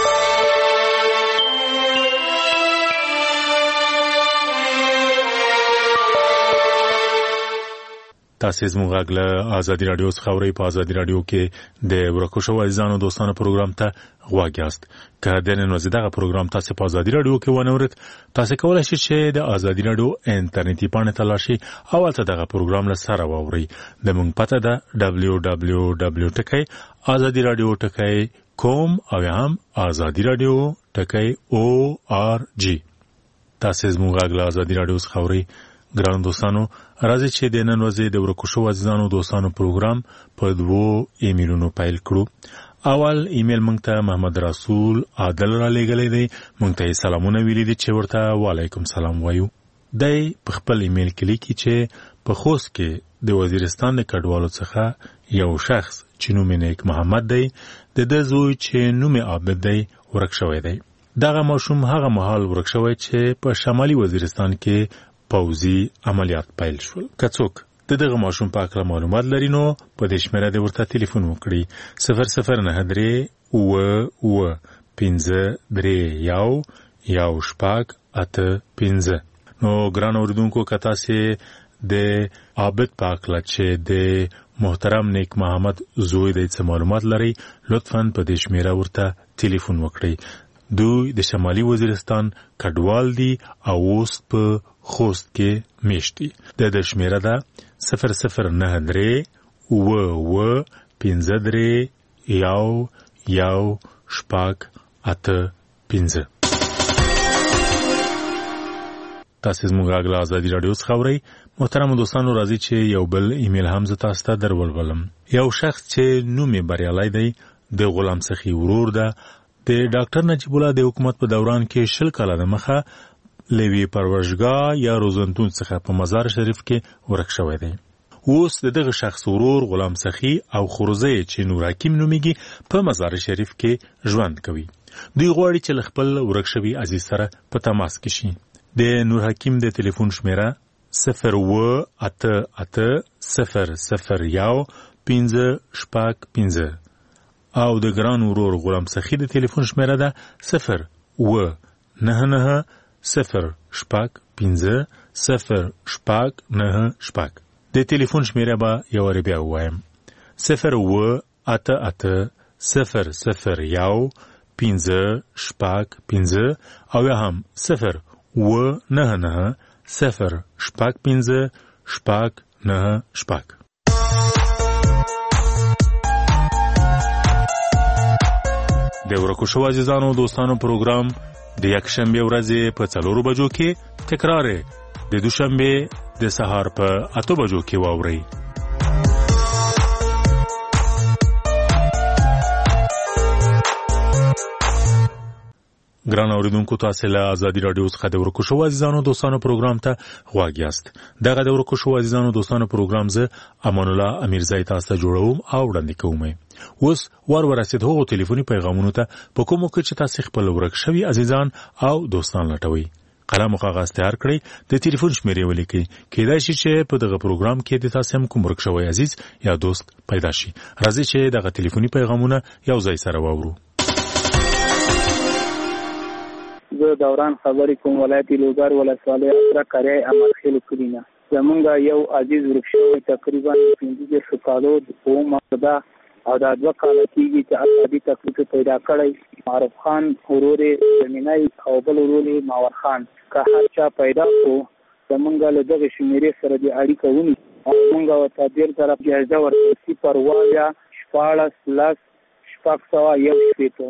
تاسو زموږ غږ له ازادي رادیو څخه اورئ. په ازادي رادیو کې د ورکو شوو عزیزانو دوستانو پروګرام ته غوږ یاست. که د نن ورځې دغه پروګرام تاسو په ازادي رادیو کې ونه اورئ تاسو کولی شئ چې د ازادي رادیو انټرنیټي پاڼې ته لاړ شئ او هلته دغه پروګرام له سره واورئ. د موږ پته ده ډبلیو ډبلیو ډبلیو ټکی ازادي رادیو ټکی کوم او یا هم ازادي رادیو ټکی او آر جی. تاسو زموږ غږ له ازادي رادیو څخه اورئ. ګرانو دوستانو راځئ چې د نن ورځې د ورکو شوو عزیزانو دوستانو پروګرام په دوو ایمیلونو پیل کړو. اول ایمیل موږ ته محمد رسول عادل را لېږلی دی. موږ ته یې سلامونه ویلي دي چې ورته وعلیکم سلام وایو. دی په خپل ایمیل کې لیکي چې په خوست کې د وزیرستان د کډوالو څخه یو شخص چې نوم یې نیک محمد دی د ده زوی چې نوم یې عابد دی ورک شوی دی. دغه ماشوم هغه مهال ورک شوی چې په شمالي وزیرستان کې پوځي عملیات پیل شول. که څوک د دغه ماشوم په اړه معلومات لري نو په دې شمېره دې ورته ټلیفون وکړي صفر صفر نه درې اوه اوه پنځه درې یو یو شپږ اته پنځه. نو ګران اوریدونکو که تاسې د عابد په اړه چې د محترم نیک محمد زوی دی څه معلومات لري لطفاً په دې شمېره ورته ټلیفون وکړئ. دوی د شمالي وزیرستان کډوال دي او اوس په خوست کې میشت دي. د د شمېره ده صفر صفر نه درې اوه اوه پنځه درې یو یو شپږ اته پنځه. تاسې زموږ غږ له ازادي راډیو څخه اورئ. محترمو دوستانو راځي چې یو بل ایمیل هم زه تاسو ته در ولولم. یو شخص چې نوم یې بریالی دی د غلام سخي ورور ده د ډاکټر نجیب الله د حکومت په دوران کې شل کاله د مخه لوی پرورشګاه یا روزنتون څخه په مزار شریف کې ورک شوی دی. اوس د دغه شخص ورور غلام سخي او خورزه چې نور حکیم نومیږي په مزار شریف کې ژوند کوي. دوی غواړي چې له خپل ورک شوي عزیز سره په تماس کې شي. د نور حکیم د ټلیفون شمیره صفر اوه اته اته صفر صفر یو پنځه شپږ پنځه او د ګران ورور غلام سخي د ټلیفون شمیره ده صفر اوه نه نه صفر شپږ پنځه صفر شپږ نه شپږ. د ټلیفون شمیره به یو وار بیا ووایم صفر اوه اته اته صفر صفر یو پنځه شپږ پنځه او یا هم صفر اوه نه نه صفر شپږ پنځه شپږ نه شپږ. د ورکو شو عزیزانو دوستانو پروګرام د یکشنبه ورځې په څلورو بجو کې تکرار د دوشنبه د سهار په اته بجو کې واورئ. ګران اوریدونکو تاسو له ازادي راډیو څخه د ورکو شو عزیزانو دوستانو پروګرام ته غواړئ یاست. دغه د ورکو شو عزیزانو دوستانو پروګرام زه امان الله امیرزای تاسو ته جوړوم او وړاندې کوم. اوس ور ورسید هغو ټلیفوني پیغامونو ته په کومو کې چې تاسو خپل ورک شوي عزیزان او دوستان لټوي. قلم او کاغذ تیار کړئ، د ټلیفون شمیرې ولیکئ. کېدای شي چې په دغه پروګرام کې د تاسو هم کوم ورک شوی عزیز یا دوست پیدا شي. راځئ چې دغه ټلیفوني پیغامونه یو ځای سره واورو. زه دوران خبرې کوم ولایت لوګر ولسوالۍ اثره کری امرخیل کلینا. زمونږ یو عزیز ورک شوی تقریبا پنځه دېرش کالو په عمر ده او دا دوه کاله کېږي چې اسادي تکلیف پیدا کړی. معروف خان ورور زمینی او بل ورور ماور خان که هر چا پیدا کړو زمونږ له دغه شمیرې سره د اړیکه ونیسي او مونږ ورته ډېر طرف جایزه ورکړو صفر اویا شپاړس لس شپږ سوه یو شپېته.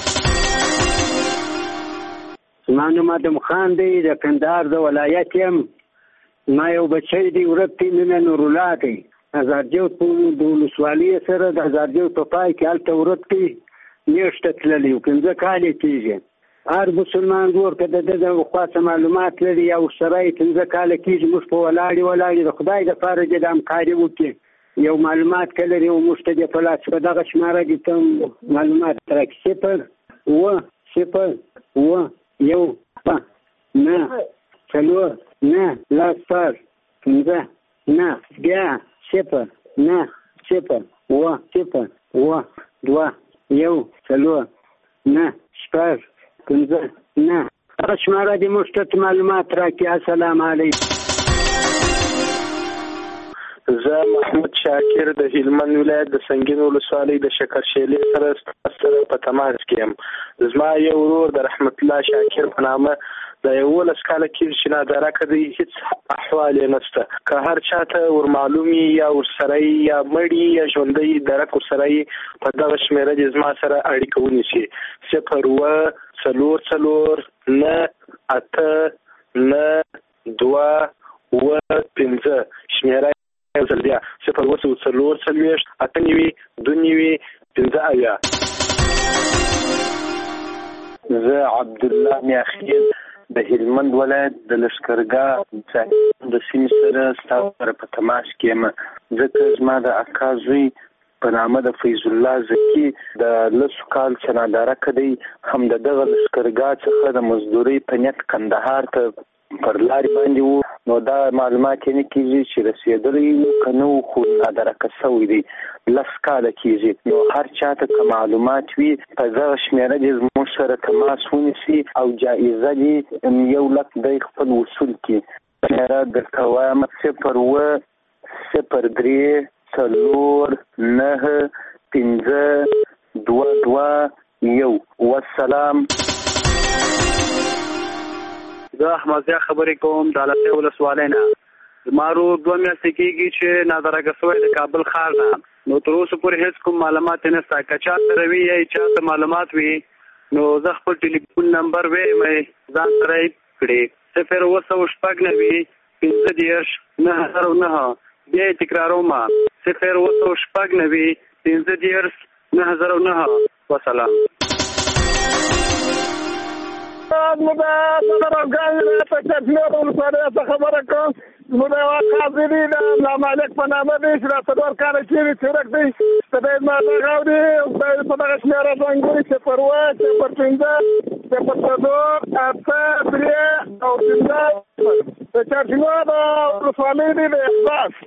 زما نوم ادم خان دی، د کندهار د ولایت یم. ما یو بچی دی ورک دی، نوم یې نورالله دی. هزارجو د ولسوالۍ سره د هزارجو په پای کې هلته ورک دی میاشته تللی و، پنځه کال یې کېږي. هر مسلمان ګور که د ده د خوا څه معلومات لري یا ورسره یې پنځه کاله کېږي موږ په ولاړې ولاړې د خدای دپاره دې د همکاري وکړي. یو معلومات که لري او موږ ته دې په لاس په دغه شماره دې ته معلومات راکړي. صفر اوه صفر اوه یو نه څلور نه لس پر پنځه نه بیا صفر نه صفر اوه صفر اوه دوه یو څلور نه شپږ پنځه نه. هغه شماره دې موږ ته معلومات راکړي. السلام علیکم. زه محمود شاکر د هلمند ولایت د سنگین ولسوالۍ د شکرشیلې سره سره په تماس کې یم. زما یو ورور د رحمت الله شاکر په نامه د یولس کاله کېږي چې نادرکه دی، هېڅ احوال یې نشته. که هر چاته ور معلومي یا ورسره یا مړي یا ژوندی درک ورسره په دغه شمېره دې زما سره اړیکه ونیسي. صفر اوه څلور څلور نه اته نه دوه اوه پنځه شمېره یو ځل بیا صفر اوه څلور څلوېښت اته نوي دوه نوي پنځه اویا. زه عبدالله میاخیل د هلمند ولایت د لشکرګاه د سیمې سره ستاسو سره په تماس کې یم، ځکه زما د اکا زوی په نامه د فیض الله زکی د لسو کال چناداره کړی هم د دغه لشکرګاه څخه د مزدوري په نیت کندهار ته پر لارې باندې وو نو دا معلومات یې نه کېږي چې رسېدلی وو که نه وو خو نادرکه شوی دی لس کاله کېږي نو هر چاته که معلومات وي په دغه شمېره دې زموږ سره تماس ونیسي او جایزه دې یو لک دی خپل وصول کړي شمېره درته وایم صفر اووه صفر درې څلور نهه پنځه دوه دوه یو والسلام. زه احمد ضیا خبرې کوم د علتې ولسوالۍ نه. زما ورور دوه میاشتې کېږي چې نادرکه شوی د کابل ښار نه نو تر اوسه پورې هېڅ کوم معلومات یې نشته. که چا سره وي یا چا ته معلومات وي نو زه خپل ټلیفون نمبر ویم ځان سره یې کړي صفر اووه سوه شپږ نوي پنځه دېرش نهه زره نهه. بیا یې تکراروم صفر اووه سوه شپږ نوي پنځه دېرش نهه زره نهه. وسلام. زموږ د افغان ولایت په چتمیر ولسوالۍ څخه خبره کوم. زموږ یوه قاضي دی د ملا مالک په نامه دی چې دا څلور کاله کېږي څېرک دی د دی زما غږ اوري خدای په دغه شمېره زنګ ووایي صفر اووه صفر پنځه صفر څلور اته درې او پنځه د چتمیر د ولسوالۍ دی د احساس.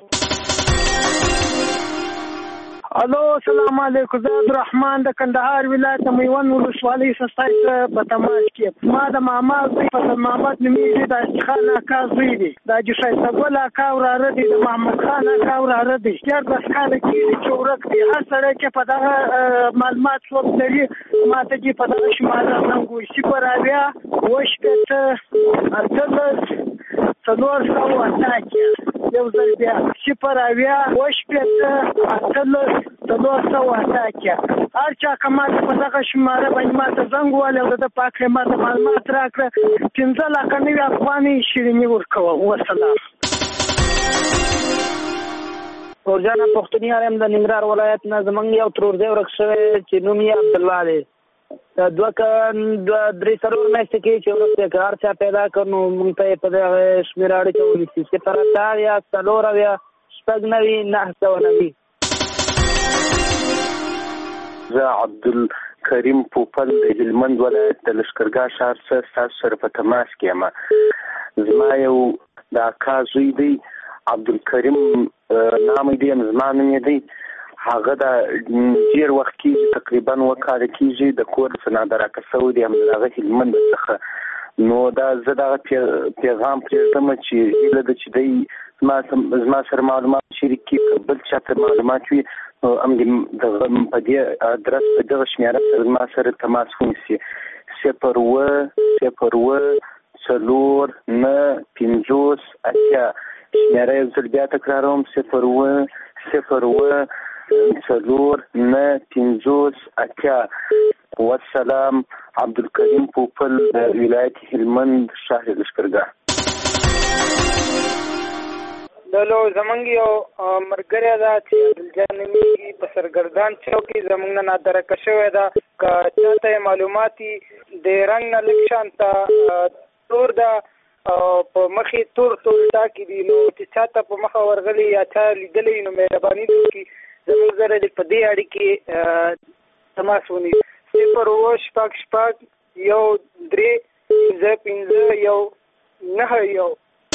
الو السلام علیکم. زه عبدالرحمن د کندهار ولایت د میوند ولسوالۍ سستای څخه په تماس کې ما د ماما زوی فضل محمد نومیږي د افتخار اکا زوی دی د حاجي ښایسته ګل اکا وراره دی د محمد خان اکا وراره دی دیارلس کاله کېږي چې ورک دی. هر سړی چې په دغه معلومات څوک لري ما ته چې په دغه شماره زنګ ووایي صفر اویا اوه شپېته اتلس څلور سوه اته اتیا یو ځل بیا صفر اویا اوه شپېته اتلس څلور سوه اته اتیا. هر چا که ما ته په دغه شماره باندې ما ته زنګ ووهلی او د ده پاک ما ته معلومات راکړه پنځه لکه نوي افغانۍ شیریني ورکوم. وسلام. ورجانه پښتوني یم د ننګرهار ولایت نه. زمونږ یو ترورزی ورک شوی چې نوم یې عبدالله دی. دوه دوه درې څلور میاشتې کې چې ورک دی که هر چا پیدا کړ نو مونږ ته یې په دغه شمېره اړیکه ونیسي صفر اته اویا څلور اویا شپږ نوي نهه سوه نوي. زه عبدالکریم پوپل د هلمند ولایت د لشکرګاه ښار څخه ستاسو سره په تماس کې یم. زما یو د اکا زوی دی عبدالکریم نامې دی زما نوم یې دی. هغه د ډېر وخت کېږي تقریبا اووه کاله کېږي د کور څخه نادرکه شوی دی هم د هغه هلمند څخه. نو دا زه دغه پیغام پرېږدم چې هیله ده چې دی زما سره معلومات شریک کړي که بل چا ته معلومات وي نو هم دغه په دې ادرس په دغه شمېره سره زما سره تماس ونیسي صفر اووه صفر اووه څلور نهه پنځوس اتیا. شمېره یو ځل بیا تکراروم صفر اووه صفر اووه څلور نهه پنځوس اتیا. والسلام. عبدالکریم پوپل د ولایت هلمند شهر لشکرګاه. دلو زمونږ یو ملګری ده چې عبدالجان نومیږي په سرګردان چوک کې زمونږ نه نادرکه شوې ده. که چا ته یې معلومات د رنګ نه لږ شانته تور ده او په مخې تور تور ټاکي دي نو چې چا ته په مخه ورغلی یا چا لیدلی نو مهرباني وکړي زمونږ سره د په دې اړیکې تماس ونیسي صفر اووه شپږ شپږ یو درې پنځه پنځه یو نهه یو.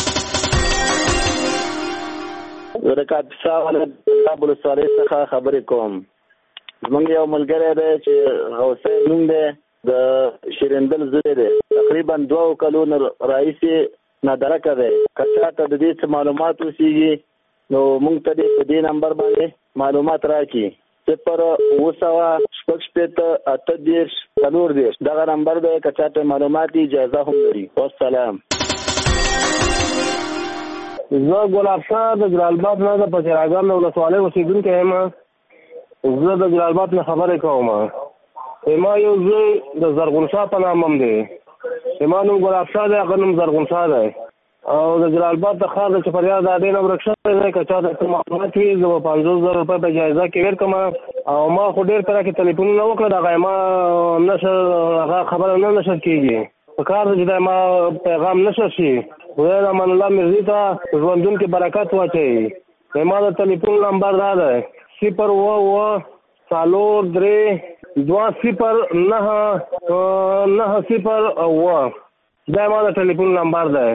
زه د کاپیسا ولایت ولسوالۍ څخه خبرې کوم. زمونږ یو ملګری دی چې غوثی نوم دی د شیرندل زوی دی. تقریبا دوه کلونو راهیسې نادرکه دی. که چا ته د دې څه معلومات اوسېږي نو موږ ته دې په دې نمبر باندې معلومات راکړي صفر اووه سوه شپږ شپېته اته دېرش څلور دېرش. دغه نمبر دی که چا ته معلومات اجازه هم لري. والسلام. زه ګلاب شاه د جلالباد نه د پچراګان ولسوالۍ اوسېدونکی یم. زه د جلالباد نه خبرې کوم. ما یو زوی د زرغون شاه په نام هم دی. ما نوم ګلاب شاه دی هغه نوم زرغون شاه دی او د جلالباد د ښار د چپریار د اډې نه ورک شوی دی. که چا ته معلومات وي زه به پنځوس زره روپۍ په جایزه کې ورکړم. او ما خو ډېر طرح کې تلیفونونه وکړل هغه ما نشر هغه خبره نه نشر کېږي. په کار ده چې دا ما پیغام نشر شي. خدای امان الله مرزي ته ژوندون کې برکت واچوي. ما د تلیفون نمبر دا دی صفر اوه اوه څلور درې دوه صفر نهه نهه صفر اوه دا ما د ټلیفون نمبر دی.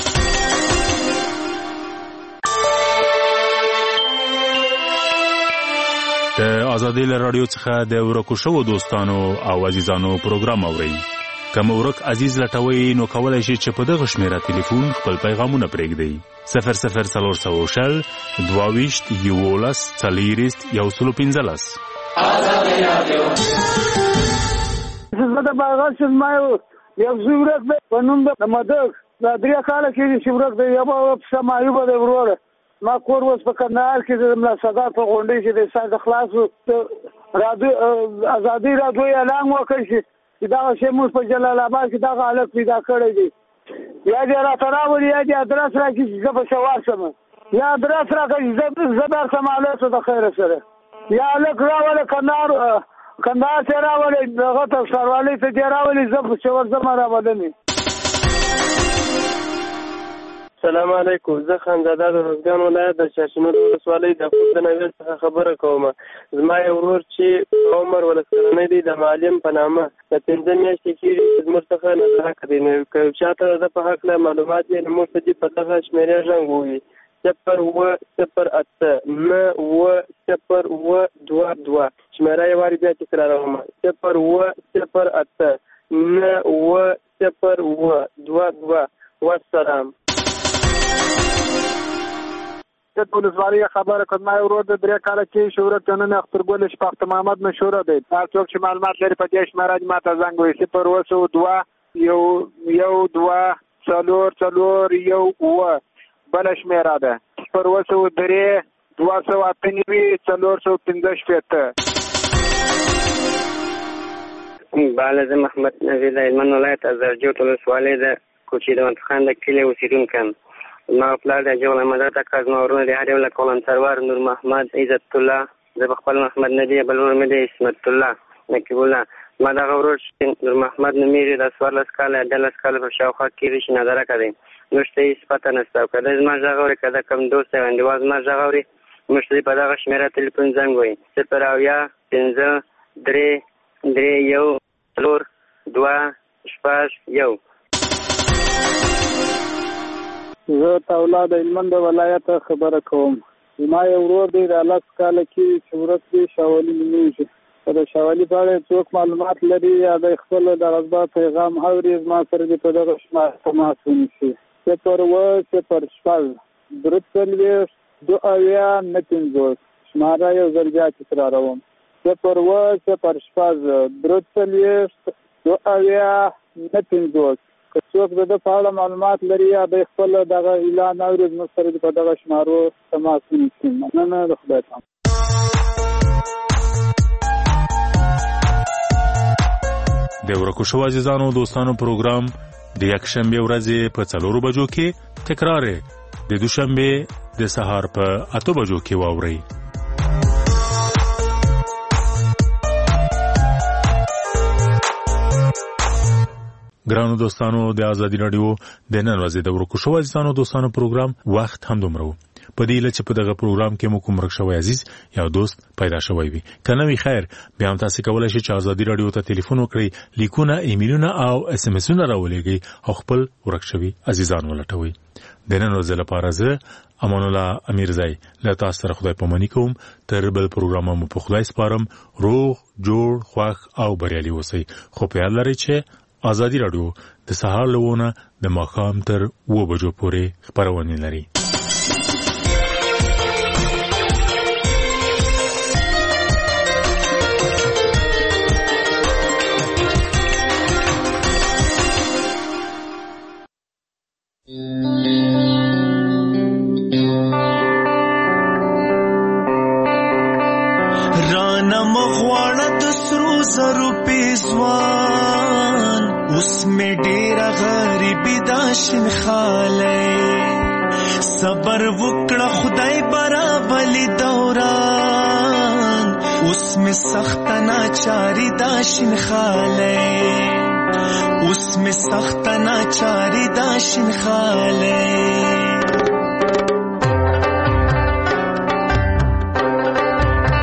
د آزادۍ له راډیو څخه د ورکو شوو دوستانو او عزیزانو پروګرام اورئ. که مو ورک عزیز لټوئ نو کولی شئ چې په دغه شمېره تلیفون خپل پیغامونه پرېږدئ. صفر صفر څلور سوه شل دوه ویشت یولس څلېرویشت یو سلو پنځلس. آزادۍ راډیو. زه د باغات زما یو زوی ورک دی په نوم د مدک دا درې کاله کېږي چې ورک دی. یو به پسه معیوبه دی وروره. ما کور اوس په کندهار کې د ملا سادات په غونډۍ کې د ساینس د خلاصو راډیو ازادي راډیو اعلان وکړ چې دا شی موږ په جلال آباد کې دغه حالت پیدا کړی دی. یا دې راته راولي یا دې ادرس راکړي چې زه به شوار شم، یا ادرس راکړي چې زه درسم هلته د خیره سره، یا هلک راولي کندهار کندهار ته راولي دغه ته ښاروالۍ ته دې راولي زه به شوار ځم راولمې. السلام علیکم. زه خانزاده د روزګان ولایت د شاشمر ولسوالۍ د خوب د نویل څخه خبره کوم. زما یو ورور چې عمر ولس کلنی دی د معلم په نامه د پنځه میاشتې کېږي چې زموږ څخه نظاره کوي. نو که چاته د په هکله معلومات وي نو موږ ته دې په دغه شمېرې غږ ووایي صفر اوه صفر اته نه اوه صفر اوه دوه دوه. شمېره یې وارې بیا تکراروم صفر اوه صفر اته نه اوه صفر اوه دوه دوه. والسلام. د ولسوالۍ خبره کوم. ما ورور د درې کاله کې شهرت نن اخترګل شپخت محمد مشهور دی. هر څوک چې معلومات لري په دې شمېره ما ته زنګ وایي صفر اوه سوه دوه یو یو دوه څلور څلور یو اوه. بله شمېره ده صفر اوه سوه درې دوه سوه اته نوي څلور سوه پنځه شپېته. بله زه محمد نوی د هلمند ولایت از زرجوت ولسوالۍ د کوچي د منطخان د کلي اوسېدونکی یم. زما پلار د جغل احمد اکا، زما ورونه د هر یو له کولن سرور نور محمد عزت الله، زه په خپل محمد نه دی، بل ورور مې دی اسمت الله نقیب الله. زما دغه ورور چې نور محمد نومېږي د څوارلس کاله اتلس کاله په شاوخوا کې چې نظاره کوي موږ ته هېڅ پته نشته. او که دی زما غږ اوري که د کوم دوست یا انډیوال زما غږ اوري موږ ته په دغه شمېره تلیفون زنګ وایي صفر اویا پنځه درې درې یو څلور دوه شپږ یو. زه د اولاد هلمند ولایت خبره کوم. زما یو ورور دی د لس کاله کې چې ورک دی شاولي نومېږي. که د شاولي په اړه څوک معلومات لري یا د خپل د غذبا پیغام اوري زما سره دې په دغه شمېره تماس ونیسي صفر اوه صفر شپږ درې څلوېښت دوه اویا نه پنځوس. شمېره یو ځل بیا تکراروم صفر اوه صفر شپږ درې څلوېښت دوه اویا نه پنځوس. که څوک د ده په اړه معلومات لري یا د خپل دغه اعلان اوري زموږ سره په دغه شمارو تماس ونیسي. مننه د خدای پامان. د ورکو شوو عزیزانو دوستانو پروګرام د یکشنبې ورځې په څلورو بجو کې تکرار د دوشنبې د سهار په اتو بجو کې واورئ. ګرانو دوستانو د آزادي راډیو د نن ورځې د ورکو شوو عزیزانو دوستانو پروګرام وخت هم دومره و. په دې هیله چې په دغه پروګرام کې مو کوم ورک شوی عزیز یا دوست پیدا شوی وي. که نه وي خیر بیا هم تاسو کولی شئ چې آزادي راډیو ته ټلیفون وکړئ، لیکونه ایمیلونه او اس ام اسونه راولېږئ او خپل ورک شوي عزیزان ولټوئ. د نن ورځې لپاره زه امان الله امیرزی له تاسو سره خدای پاماني کوم. تر بل پروګرام مو په خدای سپارم. روغ جوړ خوښ او بریالي اوسئ. خو په یاد لرئ چې آزادي راډیو د سهار لونه د ماښام تر اوه بجو پورې خپرونې لري. رانا مغواړه د سرو زرو پیزوان اوس می ډیره غریبی دا شین خاله صبر وکړه خدای برابلی دوران اوس می سخت ناچاری دا شین خاله اوس می سخت ناچاری دا شین خاله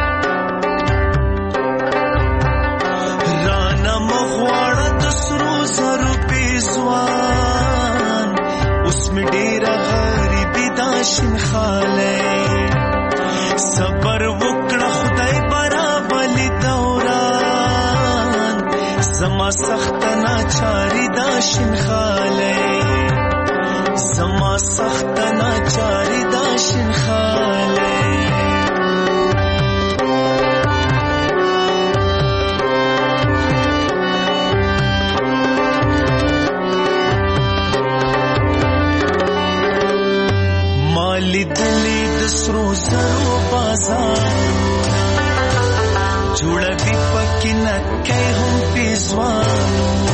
خاله صبر وکړه خدای برابر دوران زما سخت ناچاری دا شین خاله زما سخت ناچاری دا شین خاله مالی دلی د سرو زرو بازار جوړوي پکې نکې هم پیزوانو